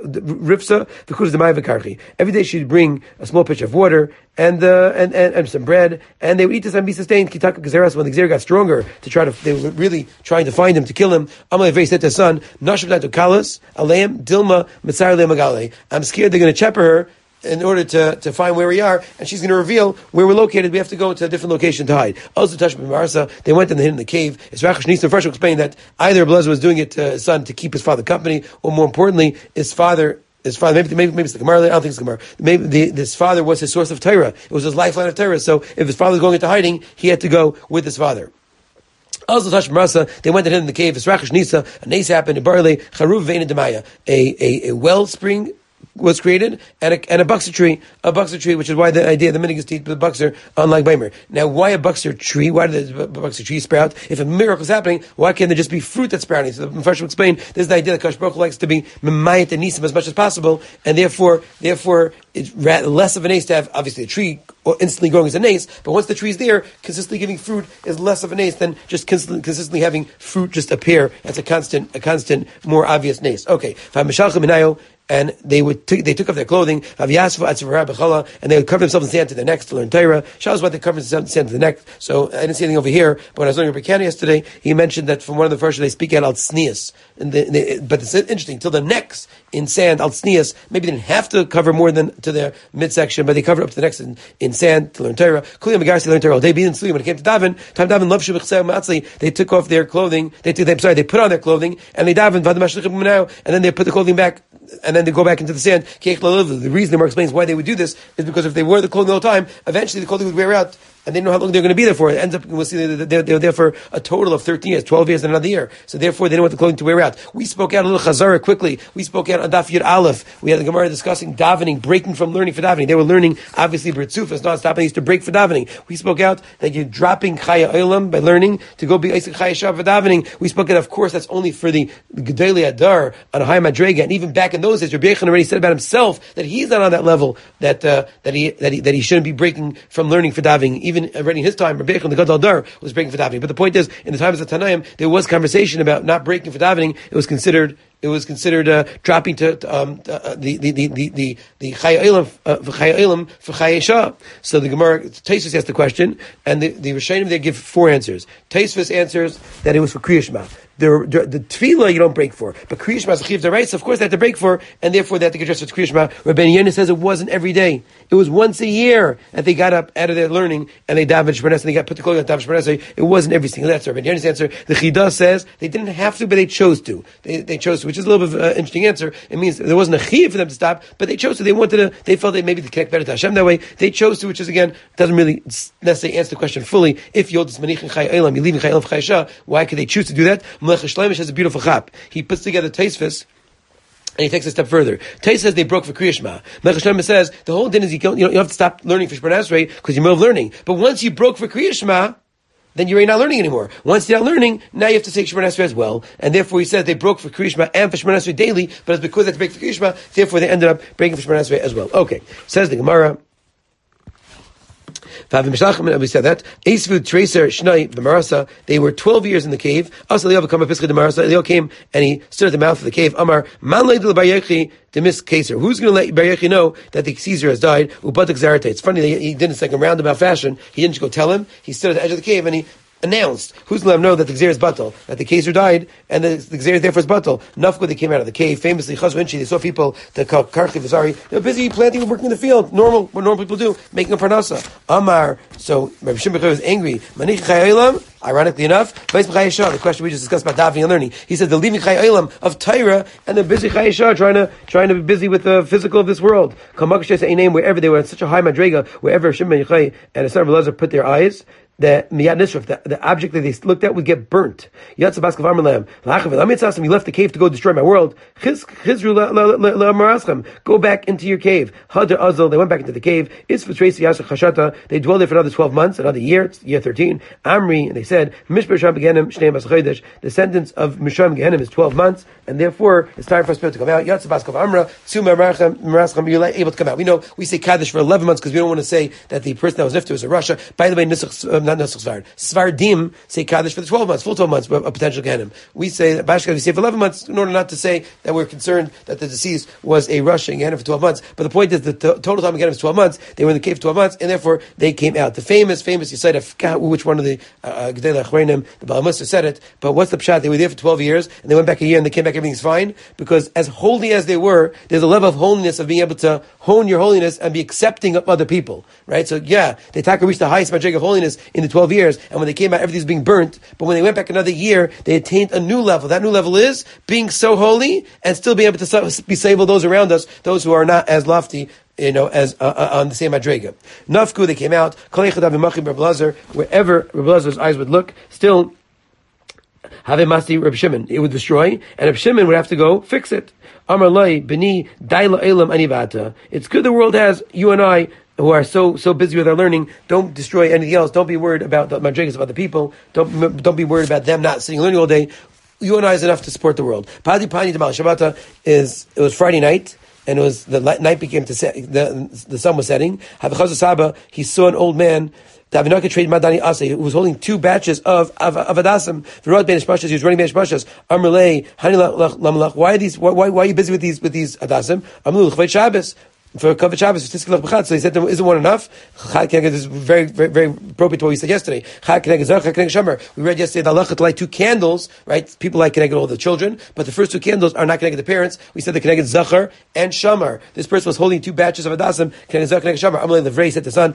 rifsa v'chuz demai v'karchi. Every day she'd bring a small pitcher of water and uh, and, and and some bread, and they would eat this and be sustained. Kitaka Gezeras, when the Gezer got stronger to try to, they were really trying to find him to kill him. Amalei said to his son, Nashav to Kalas Aleim Dilma Mitzar Magale. I'm scared they're going to chepper her in order to, to find where we are, and she's going to reveal where we're located. We have to go to a different location to hide. Also, Tashbim Marsa, they went and they hid in the cave. It's Rachash Nisa first explained that either Blazer was doing it to his son to keep his father company, or more importantly, his father. His father, maybe, maybe, maybe it's the Gemara. I don't think it's the Gemara. Maybe the, this father was his source of Torah. It was his lifeline of Torah. So if his father was going into hiding, he had to go with his father. Also, Tashbim Marsa, they went and hid in the cave. It's Rachash Nisa, a nace happened in Barley, Charuv Vein Demaya, a a a wellspring was created, and a, and a buxer tree, a buxer tree, which is why the idea of the minig is to eat the buxer, unlike Baimer. Now, why a buxer tree? Why did the buxer tree sprout? If a miracle is happening, why can't there just be fruit that's sprouting? So the Mepharshim explain, this is the idea that Kadosh Baruch Hu likes to be memayit and nisim as much as possible, and therefore, therefore, it's less of an ace to have, obviously, a tree instantly growing as an ace, but once the tree is there, consistently giving fruit is less of an ace than just consistently, consistently having fruit just appear. That's a constant, a constant, more obvious nace. Okay. And they would t- they took off their clothing, and they would cover themselves in sand to their necks to learn Torah. Shabbos, why they covered themselves in sand to the neck. So I didn't see anything over here, but when I was learning Rebbe Kani yesterday, he mentioned that from one of the first they speak out al tznius. But it's interesting, till the necks in sand, al tznius, maybe they didn't have to cover more than to their midsection, but they covered up to the necks in, in sand to learn Torah. Kuliyam Megarsi learned Torah all day, being sleep. When it came to daven, time daven love shuvich matzli, they took off their clothing, they took, I'm sorry, they put on their clothing, and they davened, and then they put the clothing back and then they go back into the sand. The reason the Gemara explains why they would do this is because if they wear the clothing all the time, eventually the clothing would wear out, and they don't know how long they're going to be there for. It ends up, we'll see that they're, they're there for a total of thirteen years, twelve years, and another year. So therefore, they don't want the clothing to wear out. We spoke out a little chazara quickly. We spoke out on Daf Yud Aleph. We had the Gemara discussing davening, breaking from learning for davening. They were learning, obviously, B'Ritzufas, not stopping. They used to break for davening. We spoke out that you're dropping Chaya Olam by learning to go be Isaac Chaya Shav for davening. We spoke out, of course, that's only for the Gedolei Adar on a high Madrega. And even back in those days, Rabbi Yechon already said about himself that he's not on that level, that uh, that he that he that he shouldn't be breaking from learning for davening. Even already in his time, Rabbi Yechon, the Gadol Dar, was breaking for davening. But the point is, in the times of Tanaim, there was conversation about not breaking for davening. It was considered it was considered uh, dropping to um, uh, the the the the the the Chaya Olam uh, Chaya Olam for Chaya Shah. So the Gemara Tosfos asked the question, and the the Rishonim they give four answers. Tosfos answers that it was for Kriya Shema. The, the, the tefillah you don't break for, but Kriya Shema is a chiv d'oraisa. Of course, they have to break for, and therefore they have to get dressed for Kriya Shema. Rabbi Yehuda says it wasn't every day; it was once a year that they got up out of their learning and they davened Shemona Esrei, and they got put the clothing on top of Shemona Esrei. It wasn't every single. That's Rabbi Yehuda's answer. The Chidah says they didn't have to, but they chose to. They, they chose to, which is a little bit of an uh, interesting answer. It means there wasn't a chiv for them to stop, but they chose to. They wanted to. They felt that maybe they connect better to Hashem that way. They chose to, which is again doesn't really necessarily answer the question fully. If you're dismanichin Chaya Olam, you're leaving Chaya Olam for Chaya Shah, why could they choose to do that? Melech Shlomish has a beautiful chap. He puts together Tosfos, and he takes it a step further. Tosfos says they broke for Kriya Shema. Melech Shlomo says the whole din is you don't, you don't have to stop learning for Shemona Esrei because you're in the middle of learning. But once you broke for Kriya Shema, then you're not learning anymore. Once you're not learning, now you have to take Shemona Esrei as well. And therefore he says they broke for Kriya Shema and for Shemona Esrei daily, but it's because they had to break for Kriya Shema, therefore they ended up breaking for Shemona Esrei as well. Okay, says the Gemara. We said that Esvu Tracer Shnai B'Marasa. They were twelve years in the cave. Also, Eliyahu come up Pischei D'Marasa. Eliyahu came and he stood at the mouth of the cave. Amar Man Leidel Bar Yechi Demis Kaser. Who's going to let Bar Yechi know that the Caesar has died? Ubatak Zarate. It's funny that he did it like a roundabout fashion. He didn't just go tell him. He stood at the edge of the cave and he announced, who's going to let him know that the Gzer is batal, that the Kaser died, and the, the Gzer therefore is batal. Nafko, they came out of the cave, famously, Chaz Vinci, they saw people, the Karchi Vazari, they were busy planting and working in the field, normal, what normal people do, making a parnasa. Amar, so Rabbi Shimon was angry, Manich Chaya Olam, ironically enough, the question we just discussed about davening and learning, he said, they're leaving Chaya Olam of Torah, and they're busy Chaya Shah, trying to, trying to be busy with the physical of this world. Kamak a name wherever they were at such a high madrega, wherever Shimon and Yochai and his son Elazar put their eyes, the Miyad Nisraf, the, the object that they looked at would get burnt. Yatzah Baskav Amarlam, Lachav, you left the cave to go destroy my world. Go back into your cave. Hadar Azal, they went back into the cave. Isfa Tracy Yasha Chashata, they dwelled there for another twelve months, another year, it's year thirteen. Amri, and they said, Mishper Sham Gehenim, Shnei Masachaydesh, the sentence of Mishram Gehenim is twelve months, and therefore it's time for us to come out. Yatzah Baskav Amra, Tzu Merascham, you're able to come out. We know we say Kaddish for eleven months because we don't want to say that the person that was nifter was a Russia. By the way, Nisach, um, not Nisach Svard. Svardim say Kaddish for the twelve months, full twelve months, a potential Gehenim. We say that Bashkad, we say for eleven months in order not to say that we're concerned that the deceased was a Russian Gehenim for twelve months. But the point is the t- total time of Gehenim is twelve months. They were in the cave for twelve months, and therefore they came out. The famous, famous Yisayt, I forgot which one of the Gedolei Achronim, the Baal Mussar said it, but what's the pshat? They were there for twelve years, and they went back a year, and they came back, everything's fine, because as holy as they were, there's a level of holiness of being able to hone your holiness and be accepting of other people, right? So yeah, they taka reached the highest magic of holiness in the twelve years, and when they came out, everything was being burnt, but when they went back another year, they attained a new level. That new level is being so holy and still being able to be saved those around us, those who are not as lofty, you know, as uh, uh, on the same madrega. Nafku, they came out, wherever Rabbi Elazar's eyes would look, still have a masti Rabbi Shimon. It would destroy, and Rabbi Shimon would have to go fix it. Amar Lai, Beni, Daila Elam Anivata. It's good the world has you and I who are so so busy with our learning. Don't destroy anything else. Don't be worried about the madrigas of other people. Don't don't be worried about them not sitting learning all day. You and I is enough to support the world. Padi Pani Demal Shabbat is it was Friday night. And it was the night became to set, the the sun was setting. Havachaz Saba, he saw an old man. Davinaka trade Madani Ase, who was holding two batches of of, of Adasim. Virad Ben Ishpashas, he was running Ben Ishpashas. Amrlei, Hani Lamalach. Why are these? Why, why why are you busy with these with these Adasim? Amrul Chvei Shabbos. For Kavod Shabbos, so he said to him, isn't one enough? This is very, very, very appropriate to what we said yesterday. We read yesterday the halacha to light two candles, right? People like connected all the children, but the first two candles are not connected to the parents. We said the connected Zachar and Shamar. This person was holding two batches of Adasim, connected Zachar, connected Shamar. Amalei Levrei said to the son,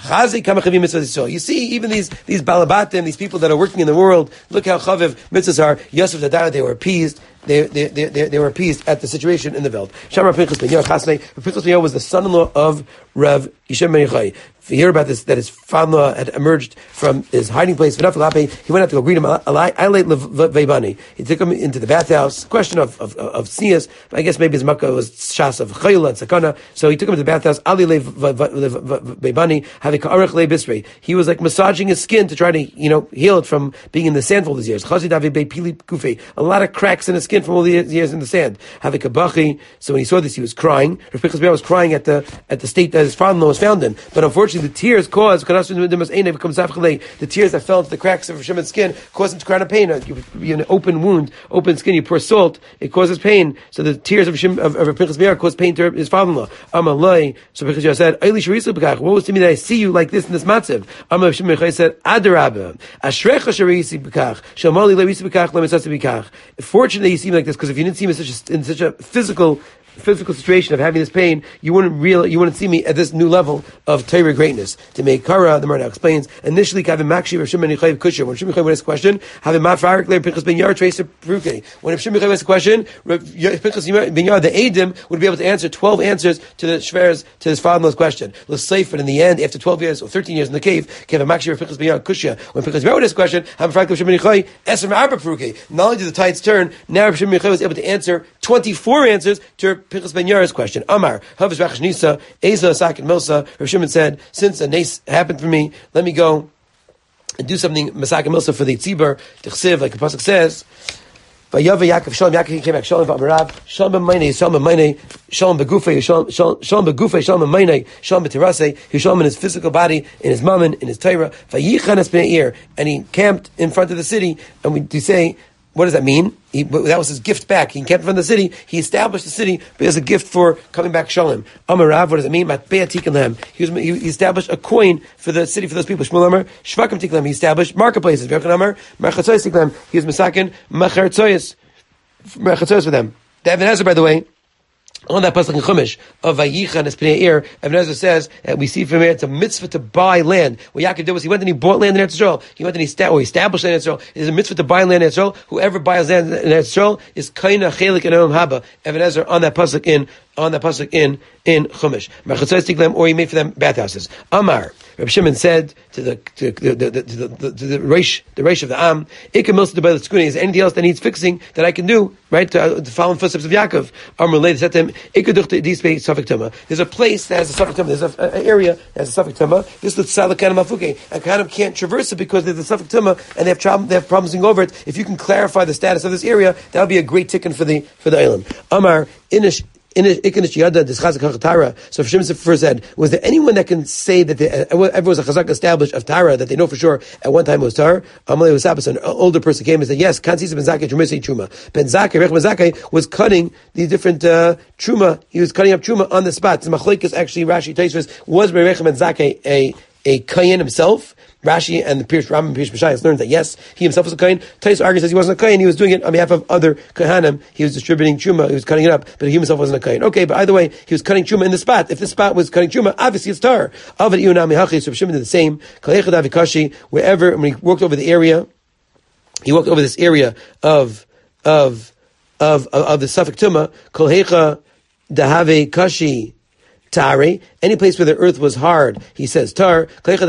you see, even these these balabatim, these people that are working in the world, look how chaviv mitzvahs are. Yosef Dadar, they were appeased, they they they, they, they were appeased at the situation in the Welt. Shamar Pinchas ben Yair Chasnei. Pinchas ben Yair was the son-in-law of Rav Yishem ben Yochai. If you hear about this, that his father-in-law had emerged from his hiding place, he went out to go greet him. He took him into the bathhouse. Question of of, of sneas. I guess maybe his makkah was shas of chayla and sakana. So he took him to the bathhouse. He was like massaging his skin to try to, you know, heal it from being in the sand for all these years. A lot of cracks in his skin from all the years in the sand. So when he saw this, he was crying. Rav Pinchas ben Yair was crying at the at the state that his father-in-law was found in. But unfortunately, the tears caused the tears that fell into the cracks of Shimon's skin caused him to cry in pain. You, you an open wound, open skin. You pour salt, it causes pain. So the tears of Shim, of, of Pinchas ben Yair caused pain to his father-in-law. Amalai. So Pinchas ben Yair said, "What was to me that I see you like this in this matzav?" Amal Shimon ben Yochai said, "Adarabah, ashrecha sharisi b'kach, shamali le'risi b'kach le'misasi b'kach." Fortunately, you see me like this, because if you didn't see me in such a, in such a physical. physical situation of having this pain, you wouldn't real, you wouldn't see me at this new level of Torah greatness. To make kara, the Marna explains, initially, Kavim Makshi, Rav Shimon ben Yochai Kusha. When Shimon ben Yochai asked a question, Havim Mafarik, Le Pinchas ben Yair Tracer Pruke. When Shimon ben Yochai asked a question, Pinchas ben Yair, the Eidim, would be able to answer twelve answers to the Shver's, to his father-in-law's question. Let's say, but in the end, after twelve years or thirteen years in the cave, Kavim Makshi, Rav Pinchas ben Yair Kusha. When Pinchas ben Yair asked a question, Havim Mafarik, Shimon ben Yochai, Eser Ma'arba Pruke. Not only did the tides turn, now Rav Shimon ben Yochai was able to answer twenty-four answers to Pinchas ben Yair's question. Question. Amar, Havish Rachash Nisa, Eza Sakin Milsa. Rav Shimon said, since a nace happened for me, let me go and do something Masak Milsa for the Tzibur, Tichsiv, like the Pasuk says. Vayava Yaakov Shalom, Yaakov came back, Shalom V'amarav, Shalom B'mayne, Shalom B'mayne, Shalom B'gufay, Shalom B'gufay, Shalom B'mayne, Shalom B'tirase, Shalom in his physical body, in his mammon, in his Torah, Vayichan es b'nei ir, and he camped in front of the city, and we do say, what does that mean? He, that was his gift back. He camped from the city. He established the city, but as a gift for coming back Shalom. Amarav, what does it mean? He, was, he established a coin for the city for those people. Shmuel Amar, Shvakim Tiklam. He established marketplaces. Berchan Amar, Merchatzoyes Tiklam. He was Masakin, Machartzoyes, Merchatzoyes for them. The Ibn Ezra, by the way, on that pasuk in Chumash of Vayichan es b'nei ir, Ibn Ezra says, and we see from here, it's a mitzvah to buy land. What Yaakov did was he went and he bought land in Eretz Yisrael. He went and he, sta- or he established land in Eretz Yisrael. It is a mitzvah to buy land in Eretz Yisrael. Whoever buys land in Eretz Yisrael is kaina chelik and olam haba. Ibn Ezra on that pasuk in on that pasuk in in Chumash. Merchatzoyes Tiklam, or he made for them bathhouses. Amar. Reb Shimon said to the to the the, the, to the, to the reish the reish of the Am, Ikam Milsa to buy the tzkuni. Is there anything else that needs fixing that I can do, right, to, uh, to follow in footsteps of Yaakov? Amar later said to him, there's a place that has a suffix tumah. There's an area that has a suffix tumah. This is Salakanim Afuke, and Kanim can't traverse it because there's a suffix tumah, and they have trouble. They have problems going over it. If you can clarify the status of this area, that would be a great ticket for the for the Eilim. Amar Inish. In Ikanish Yada, this Chazak HaChatara. So Shimon first said, was there anyone that can say that they, everyone was a Chazak established of Tara that they know for sure at one time it was Tar? Amalei was Sabbath, an older person came and said, yes, Kansisa Ben Zakkai Trumisi Truma. Ben Zakkai, Rech Ben Zakkai was cutting the different uh, Truma. He was cutting up Truma on the spot. The Machlekes actually Rashi Taisvus was Rech Ben Zakkai a a Kayin himself. Rashi and the Pirush Rambam and Pirush Mishayos learned that yes, he himself was a Kayin. Tais argues says he wasn't a Kayin, he was doing it on behalf of other Kahanim. He was distributing Truma, he was cutting it up, but he himself wasn't a Kayin. Okay, but either way, he was cutting Truma in the spot. If the spot was cutting Truma, obviously it's Tar. Avad Iyunami Hachi, so Shimon did the same. Kalechad Avikashi, wherever, when he walked over the area, he walked over this area of, of, of, of, of the Suffolk Tuma, Kolhecha Dahave Kashi, Tare, any place where the earth was hard, he says tar.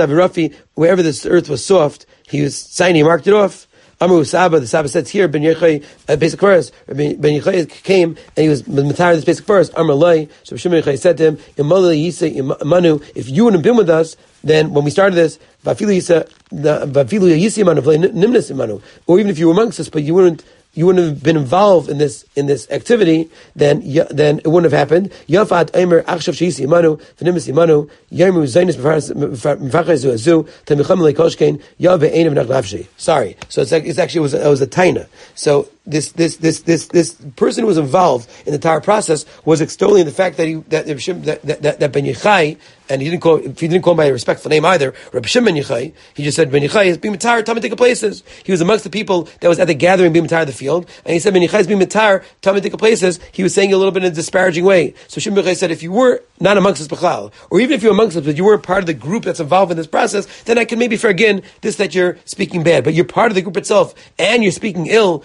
Wherever this earth was soft, he was signing, he marked it off. Amru Saba, the Saba says here, Ben Yochai, uh, basic verse. Ben Yochai came and he was retired this basic verse. Amr Lai. So Shimon Yochai said to him, Imali Yisa Imanu, if you wouldn't have been with us, then when we started this, Vafilu Yisa, Vafilu Yisa Imanu, Nimnas Imanu, or even if you were amongst us, but you wouldn't. You wouldn't have been involved in this in this activity, then then it wouldn't have happened. Yafat Aimer Achshav Sheisi Imanu V'Nimis Imanu Yarmu Zainis Mefachas Azu Tamicham Leikoshkein Yave Ein of Nachlavshi. Sorry, so it's like, it's actually it was a, it was a taina. So this this this this this person who was involved in the entire process was extolling the fact that he that that that, that, that Ben Yochai, and he didn't call he didn't call him by a respectful name either, Reb Shimon Ben Yochai. He just said Ben Yochai is being mitar Talmudic places. He was amongst the people that was at the gathering being mitar the field, and he said Ben Yochai is being mitar Talmudic places. He was saying it a little bit in a disparaging way. So Shimon Ben Yochai said, if you were not amongst us b'chlal, or even if you were amongst us, but you weren't part of the group that's involved in this process, then I can maybe forgive this that you're speaking bad. But you're part of the group itself, and you're speaking ill. That's like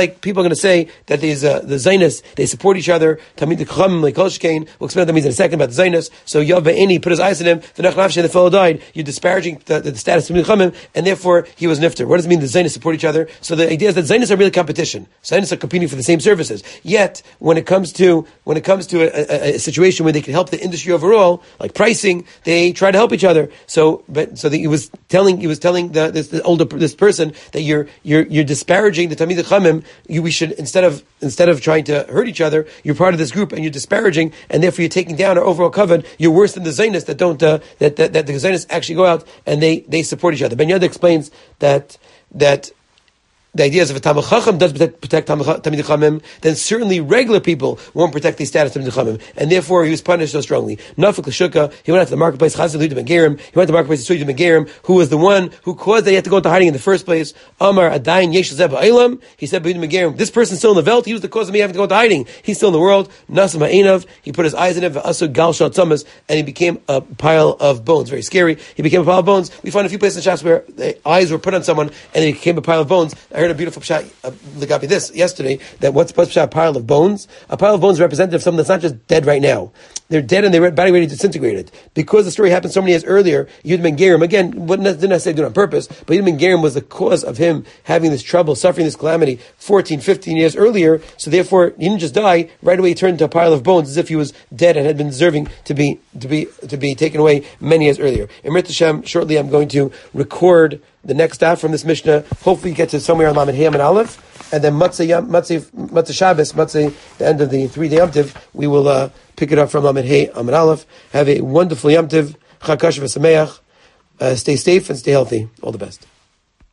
like people are going to say that these uh, the Zionists, they support each other. Tamid Chachamim like Kolshkein. We'll explain what that means in a second about the Zionists. So Yav Be'eni put his eyes on him. The Nachnafshe, the fellow died. You're disparaging the, the, the status of Tamid Chachamim, and therefore he was nifter. What does it mean the Zionists support each other? So the idea is that Zionists are really competition. Zionists are competing for the same services. Yet when it comes to when it comes to a, a, a situation where they can help the industry overall, like pricing, they try to help each other. So, but so that he was telling he was telling the, this the older this person that you're you're you're disparaging the Tamid Chachamim. You we should instead of instead of trying to hurt each other, you're part of this group and you're disparaging, and therefore you're taking down our overall covenant. You're worse than the Zionists that don't uh, that, that that the Zionists actually go out and they they support each other. Ben Yada explains that that. The idea is if a Talmid Chacham does protect, protect Tamid Chachamim, then certainly regular people won't protect the status of Tamid Chachamim, and therefore he was punished so strongly. Nafik L'Shuka, he went out to the marketplace, Chazal Yudim Gerim, he went to the marketplace to Yudim Gerim, who was the one who caused that he had to go into hiding in the first place. Amar Adayin Yesh Zeb Ha'olam, he said Yudim Gerim, this person's still in the Welt, he was the cause of me having to go into hiding. He's still in the world. Nasa Ma'enav, he put his eyes in it, V'asu Gal Shal Tzamas, and he became a pile of bones. Very scary. He became a pile of bones. We find a few places in Shas where the eyes were put on someone and he became a pile of bones. I heard a beautiful shot. Uh, Legabi this yesterday, that what's supposed to be a pile of bones? A pile of bones is representative of something that's not just dead right now. They're dead and they're body ready to disintegrate. Because the story happened so many years earlier, Yud Ben Gerim, again, didn't necessarily do it on purpose, but Yud Ben Gerim was the cause of him having this trouble, suffering this calamity fourteen, fifteen years earlier, so therefore he didn't just die, right away he turned into a pile of bones as if he was dead and had been deserving to be to be to be taken away many years earlier. In Mirta Hashem, shortly I'm going to record the next staff from this Mishnah, hopefully get to somewhere on Lamed Hey and Aleph, and then Matzah Yom, Matzah, Matzah Shabbos, Matzah, the end of the three-day Yom Tiv, we will uh, pick it up from Lamed Hey, Lamed Aleph. Have a wonderful Yom Tiv, Chag Kasher v'Sameach, uh, stay safe and stay healthy. All the best.